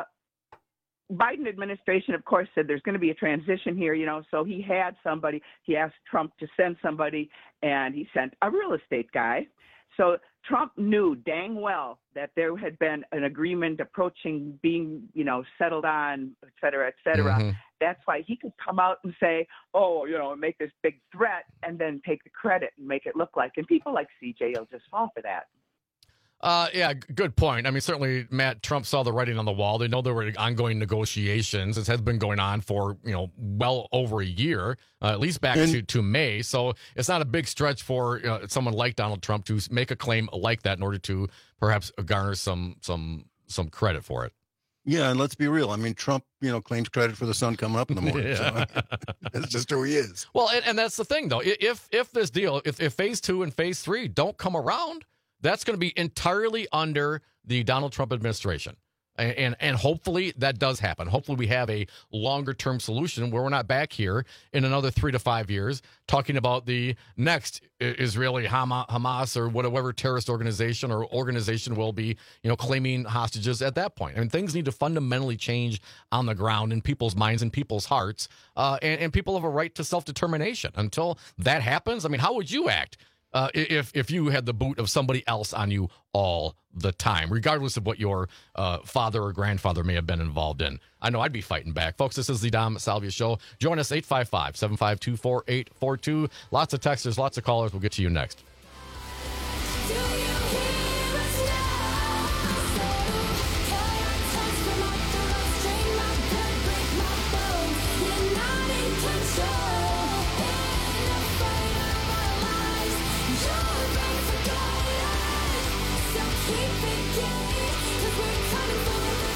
Biden administration, of course, said there's going to be a transition here, you know, so he had somebody, he asked Trump to send somebody, and he sent a real estate guy. So Trump knew dang well that there had been an agreement approaching being, you know, settled on, et cetera, et cetera. Mm-hmm. That's why he could come out and say, oh, you know, make this big threat and then take the credit and make it look like. And people like C J will just fall for that. Uh, yeah, good point. I mean, certainly, Matt, Trump saw the writing on the wall. They know there were ongoing negotiations. This has been going on for, you know, well over a year, uh, at least back and, to, to May. So it's not a big stretch for you know, someone like Donald Trump to make a claim like that in order to perhaps garner some some some credit for it. Yeah, and let's be real. I mean, Trump, you know, claims credit for the sun coming up in the morning. yeah. So that's just who he is. Well, and, and that's the thing, though. If if this deal, if, if phase two and phase three don't come around, that's going to be entirely under the Donald Trump administration. And, and and hopefully that does happen. Hopefully we have a longer-term solution where we're not back here in another three to five years talking about the next Israeli Hamas or whatever terrorist organization or organization will be, you know, claiming hostages at that point. I mean, things need to fundamentally change on the ground in people's minds and people's hearts, uh, and, and people have a right to self-determination. Until that happens, I mean, how would you act? Uh, if if you had the boot of somebody else on you all the time, regardless of what your uh, father or grandfather may have been involved in. I know I'd be fighting back. Folks, this is the Dom Salvia Show. Join us, eight five five, seven five two, four eight four two. Lots of texters, lots of callers. We'll get to you next.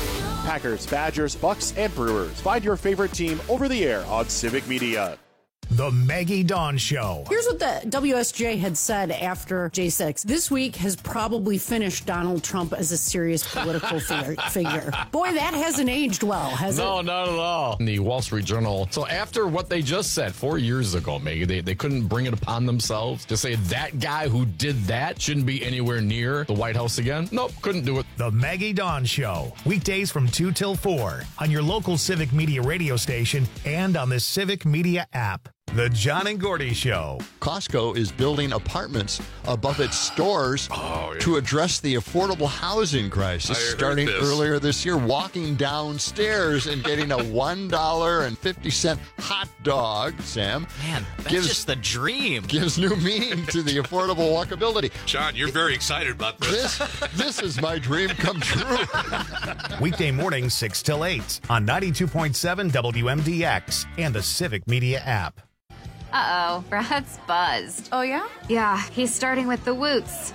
Packers, Badgers, Bucks, and Brewers. Find your favorite team over the air on Civic Media. The Maggie Dawn Show. Here's what the W S J had said after J six. This week has probably finished Donald Trump as a serious political figure. figure. Boy, that hasn't aged well, has no, it? No, not at all. In the Wall Street Journal. So after what they just said four years ago, Maggie, they, they couldn't bring it upon themselves to say that guy who did that shouldn't be anywhere near the White House again. Nope, couldn't do it. The Maggie Dawn Show. Weekdays from two till four on your local Civic Media radio station and on the Civic Media app. The John and Gordy Show. Costco is building apartments above its stores oh, yeah. to address the affordable housing crisis starting this. earlier this year. Walking downstairs and getting a one dollar and fifty cent hot dog, Sam. Man, that's gives, just the dream. Gives new meaning to the affordable walkability. John, you're very excited about this. This, this is my dream come true. Weekday mornings, six till eight on ninety-two point seven W M D X and the Civic Media app. Uh-oh, Brad's buzzed. Oh, yeah? Yeah, he's starting with the woots.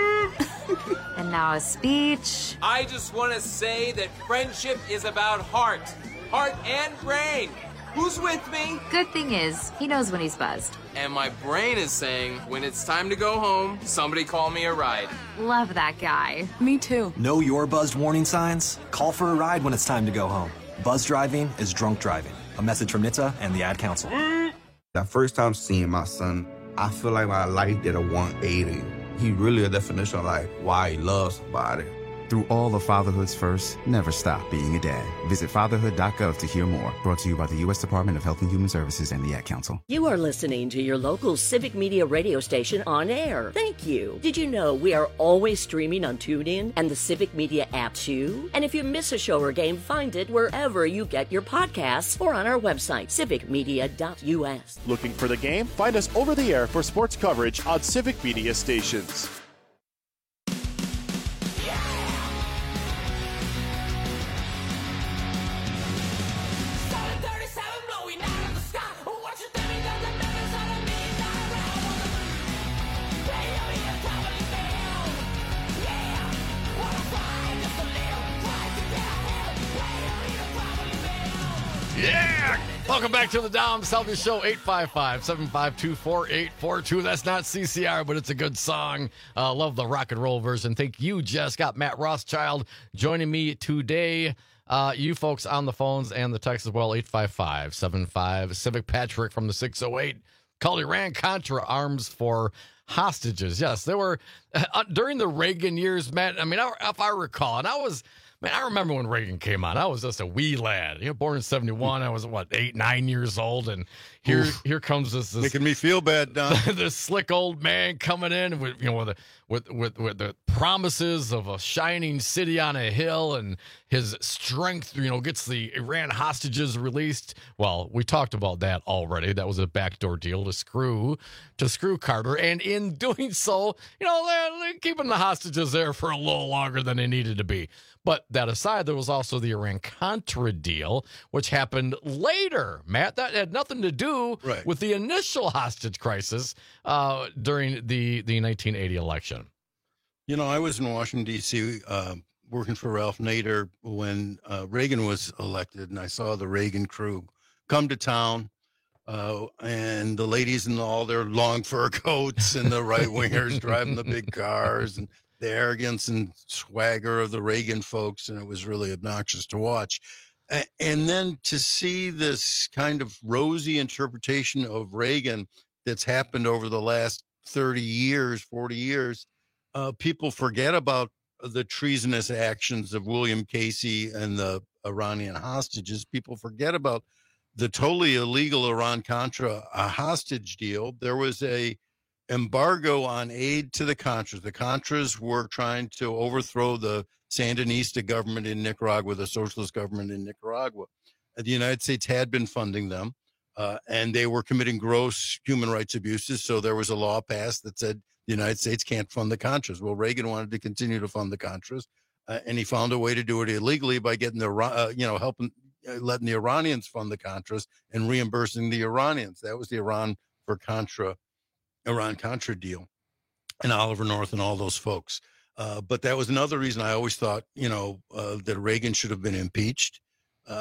And now a speech. I just want to say that friendship is about heart. Heart and brain. Who's with me? Good thing is, he knows when he's buzzed. And my brain is saying, when it's time to go home, somebody call me a ride. Love that guy. Me too. Know your buzzed warning signs? Call for a ride when it's time to go home. Buzz driving is drunk driving. A message from N H T S A and the Ad Council. That first time seeing my son, I feel like my life did a one eighty. He really a definition of like why he loves somebody. Through all of fatherhood's first, never stop being a dad. Visit fatherhood dot gov to hear more. Brought to you by the U S Department of Health and Human Services and the Ad Council. You are listening to your local Civic Media radio station on air. Thank you. Did you know we are always streaming on TuneIn and the Civic Media app too? And if you miss a show or game, find it wherever you get your podcasts or on our website, civic media dot U S. Looking for the game? Find us over the air for sports coverage on Civic Media stations. Yeah! Welcome back to the Dom Selby Show, eight five five, seven five two, four eight four two. That's not C C R, but it's a good song. Uh, love the rock and roll version. Thank you, Jess. Got Matt Rothschild joining me today. Uh, you folks on the phones and the text as well, eight five five, seven five. Civic Patrick from the six oh eight. Called Iran-Contra arms for hostages. Yes, there were, uh, during the Reagan years, Matt, I mean, I, if I recall, and I was... Man, I remember when Reagan came on. I was just a wee lad. You know, born in seventy-one. I was, what, eight, nine years old. And here Oof. here comes this, this... Making me feel bad, Don. This slick old man coming in with, you know, with, a, with, with, with the promises of a shining city on a hill, and his strength, you know, gets the Iran hostages released. Well, we talked about that already. That was a backdoor deal to screw, to screw Carter. And in doing so, you know, they're, they're keeping the hostages there for a little longer than they needed to be. But that aside, there was also the Iran-Contra deal, which happened later, Matt. That had nothing to do right. with the initial hostage crisis uh, during the, the nineteen eighty election. You know, I was in Washington, D C, uh, working for Ralph Nader when uh, Reagan was elected, and I saw the Reagan crew come to town, uh, and the ladies in all their long fur coats and the right-wingers driving the big cars, and the arrogance and swagger of the Reagan folks, and it was really obnoxious to watch. And then to see this kind of rosy interpretation of Reagan that's happened over the last thirty years, forty years, uh, people forget about the treasonous actions of William Casey and the Iranian hostages. People forget about the totally illegal Iran-Contra hostage deal. There was a embargo on aid to the Contras. The Contras were trying to overthrow the Sandinista government in Nicaragua, the socialist government in Nicaragua. The United States had been funding them, uh, and they were committing gross human rights abuses. So there was a law passed that said the United States can't fund the Contras. Well, Reagan wanted to continue to fund the Contras, uh, and he found a way to do it illegally by getting the, uh, you know, helping, uh, letting the Iranians fund the Contras and reimbursing the Iranians. That was the Iran for Contra Iran-Contra deal, and Oliver North and all those folks. Uh, but that was another reason I always thought, you know, uh, that Reagan should have been impeached. Uh,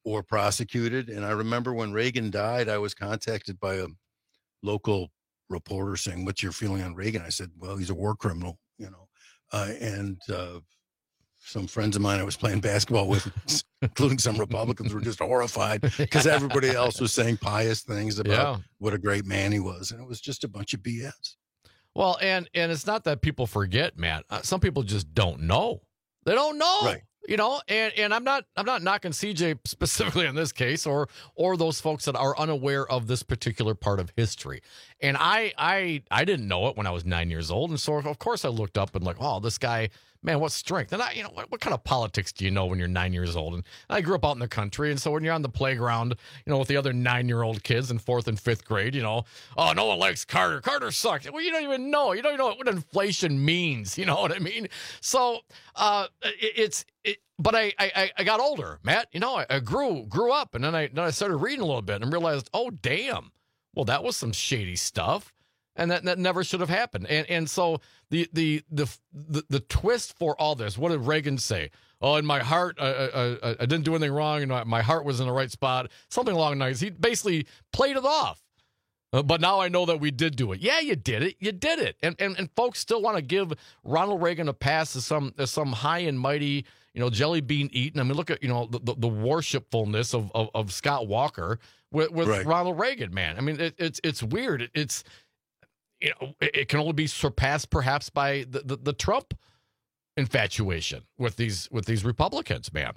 or prosecuted. And I remember when Reagan died, I was contacted by a local reporter saying, "What's your feeling on Reagan?" I said, "Well, he's a war criminal, you know." Uh, and uh, some friends of mine I was playing basketball with, including some Republicans, were just horrified because everybody else was saying pious things about Yeah. what a great man he was. And it was just a bunch of B S. Well, and and it's not that people forget, man. Uh, some people just don't know. They don't know. Right. You know, and, and I'm not I'm not knocking C J specifically in this case, or or those folks that are unaware of this particular part of history. And I I I didn't know it when I was nine years old, and so of course I looked up and like, oh, this guy, man, what strength. And I, you know, what, what kind of politics do you know when you're nine years old? And I grew up out in the country, and so when you're on the playground, you know, with the other nine-year-old kids in fourth and fifth grade, you know, oh, no one likes Carter. Carter sucks. Well, you don't even know. You don't even know what inflation means. You know what I mean? So uh, it, it's. It, but I, I I got older, Matt. You know, I, I grew grew up, and then I then I started reading a little bit and realized, oh, damn. Well, that was some shady stuff. And that, that never should have happened. And and so the, the the the the twist for all this, what did Reagan say? Oh, in my heart, I, I, I didn't do anything wrong, and my, my heart was in the right spot. Something along the lines. He basically played it off. Uh, but now I know that we did do it. Yeah, you did it. You did it. And and, and folks still want to give Ronald Reagan a pass as some as some high and mighty, you know, jelly bean eating. I mean, look at, you know, the, the, the worshipfulness of, of, of Scott Walker with, with Right. Ronald Reagan, man. I mean, it, it's it's weird. It, it's You know, it, it can only be surpassed perhaps by the, the, the Trump infatuation with these with these Republicans, man.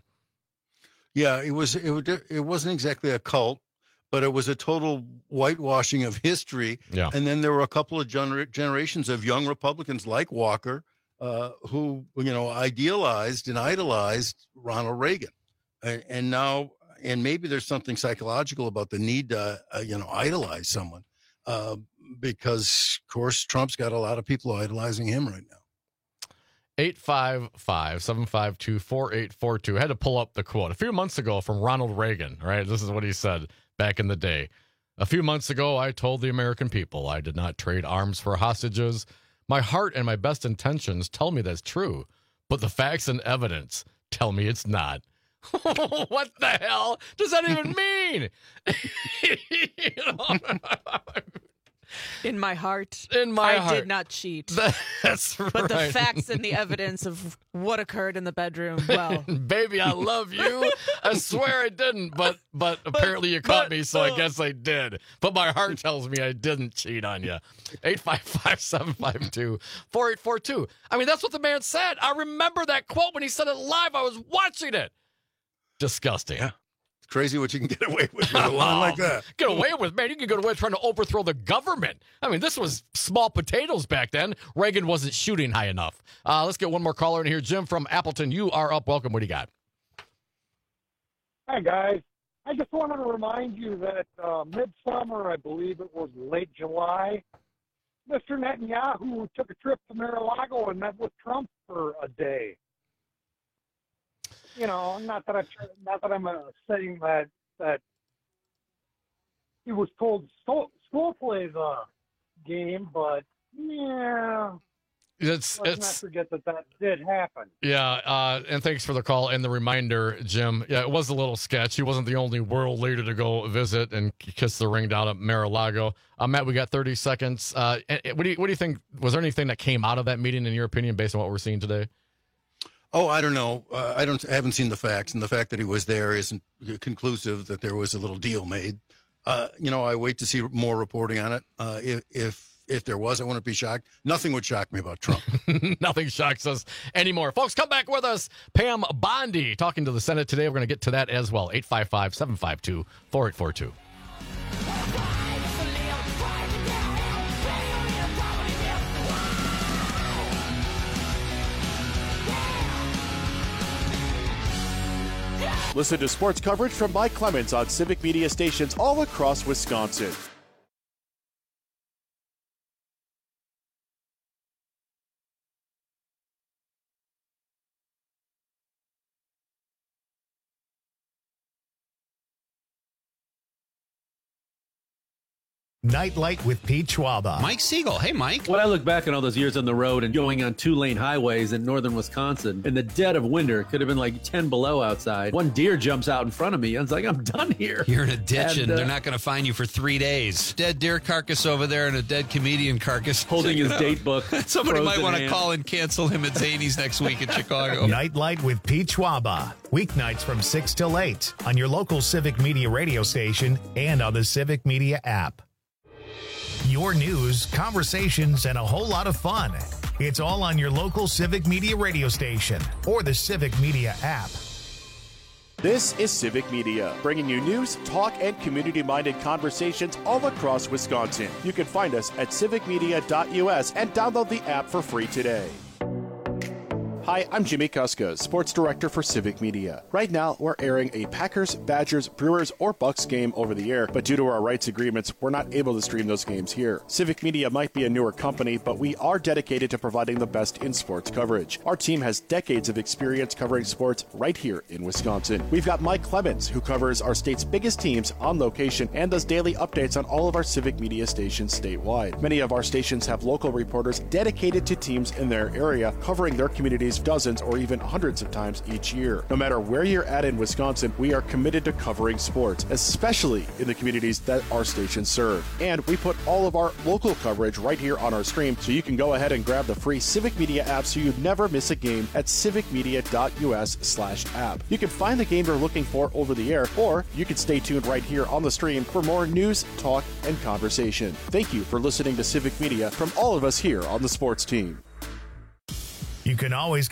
Yeah, it was it, was- it wasn't exactly a cult, but it was a total whitewashing of history. Yeah. And then there were a couple of gener- generations of young Republicans like Walker uh, who, you know, idealized and idolized Ronald Reagan. And, and now, and maybe there's something psychological about the need to, uh, you know, idolize someone. Uh, because, of course, Trump's got a lot of people idolizing him right now. eight five five, seven five two, four eight four two. I had to pull up the quote a few months ago from Ronald Reagan, right? This is what he said back in the day. A few months ago, I told the American people I did not trade arms for hostages. My heart and my best intentions tell me that's true, but the facts and evidence tell me it's not. What the hell does that even mean? You know? In my heart, In my I heart. did not cheat. That's right. But the facts and the evidence of what occurred in the bedroom, well, Baby, I love you. I swear I didn't, but but apparently you caught me, so I guess I did. But my heart tells me I didn't cheat on you. eight five five, seven five two, four eight four two. I mean, that's what the man said. I remember that quote when he said it live. I was watching it. Disgusting. Yeah. It's crazy what you can get away with with a line like that. Get away with, man. You can get away trying to overthrow the government. I mean, this was small potatoes back then. Reagan wasn't shooting high enough. Uh, let's get one more caller in here. Jim from Appleton, you are up. Welcome. What do you got? Hi, guys. I just wanted to remind you that uh, midsummer, I believe it was late July, Mister Netanyahu took a trip to Mar-a-Lago and met with Trump for a day. You know, not that I, not that I'm uh, saying that that he was told to school play the game, but yeah, It's let's it's not forget that that did happen. yeah, uh, and thanks for the call and the reminder, Jim. Yeah, it was a little sketch. He wasn't the only world leader to go visit and kiss the ring down at Mar-a-Lago. Uh, Matt, we got thirty seconds. Uh, and- and what do you what do you think? Was there anything that came out of that meeting, in your opinion, based on what we're seeing today? Oh, I don't know. Uh, I don't. I haven't seen the facts, and the fact that he was there isn't conclusive that there was a little deal made. Uh, you know, I wait to see more reporting on it. Uh, if if if there was, I wouldn't be shocked. Nothing would shock me about Trump. Nothing shocks us anymore. Folks, come back with us. Pam Bondi talking to the Senate today. We're going to get to that as well. eight five five, seven five two, four eight four two. Listen to sports coverage from Mike Clemens on Civic Media stations all across Wisconsin. Nightlight with Pete Schwaba. Mike Siegel. Hey, Mike. When I look back on all those years on the road and going on two-lane highways in northern Wisconsin, in the dead of winter, it could have been like ten below outside. One deer jumps out in front of me. I was like, I'm done here. You're in a ditch, and, and uh, they're not going to find you for three days. Dead deer carcass over there and a dead comedian carcass. Holding his date book. Somebody might want to hand. call and cancel him at Zany's next week in Chicago. Nightlight with Pete Schwaba. Weeknights from six till eight on your local Civic Media radio station and on the Civic Media app. Your news, conversations, and a whole lot of fun. It's all on your local Civic Media radio station or the Civic Media app. This is Civic Media, bringing you news, talk, and community-minded conversations all across Wisconsin. You can find us at civic media dot u s and download the app for free today. Hi, I'm Jimmy Kuska, Sports Director for Civic Media. Right now, we're airing a Packers, Badgers, Brewers, or Bucks game over the air, but due to our rights agreements, we're not able to stream those games here. Civic Media might be a newer company, but we are dedicated to providing the best in sports coverage. Our team has decades of experience covering sports right here in Wisconsin. We've got Mike Clemens, who covers our state's biggest teams on location and does daily updates on all of our Civic Media stations statewide. Many of our stations have local reporters dedicated to teams in their area, covering their communities dozens or even hundreds of times each year. No matter where you're at in Wisconsin, we are committed to covering sports, especially in the communities that our stations serve. And we put all of our local coverage right here on our stream, so you can go ahead and grab the free Civic Media app so you never miss a game at civic media dot u s slash app. You can find the game you're looking for over the air, or you can stay tuned right here on the stream for more news, talk, and conversation. Thank you for listening to Civic Media from all of us here on the sports team. You can always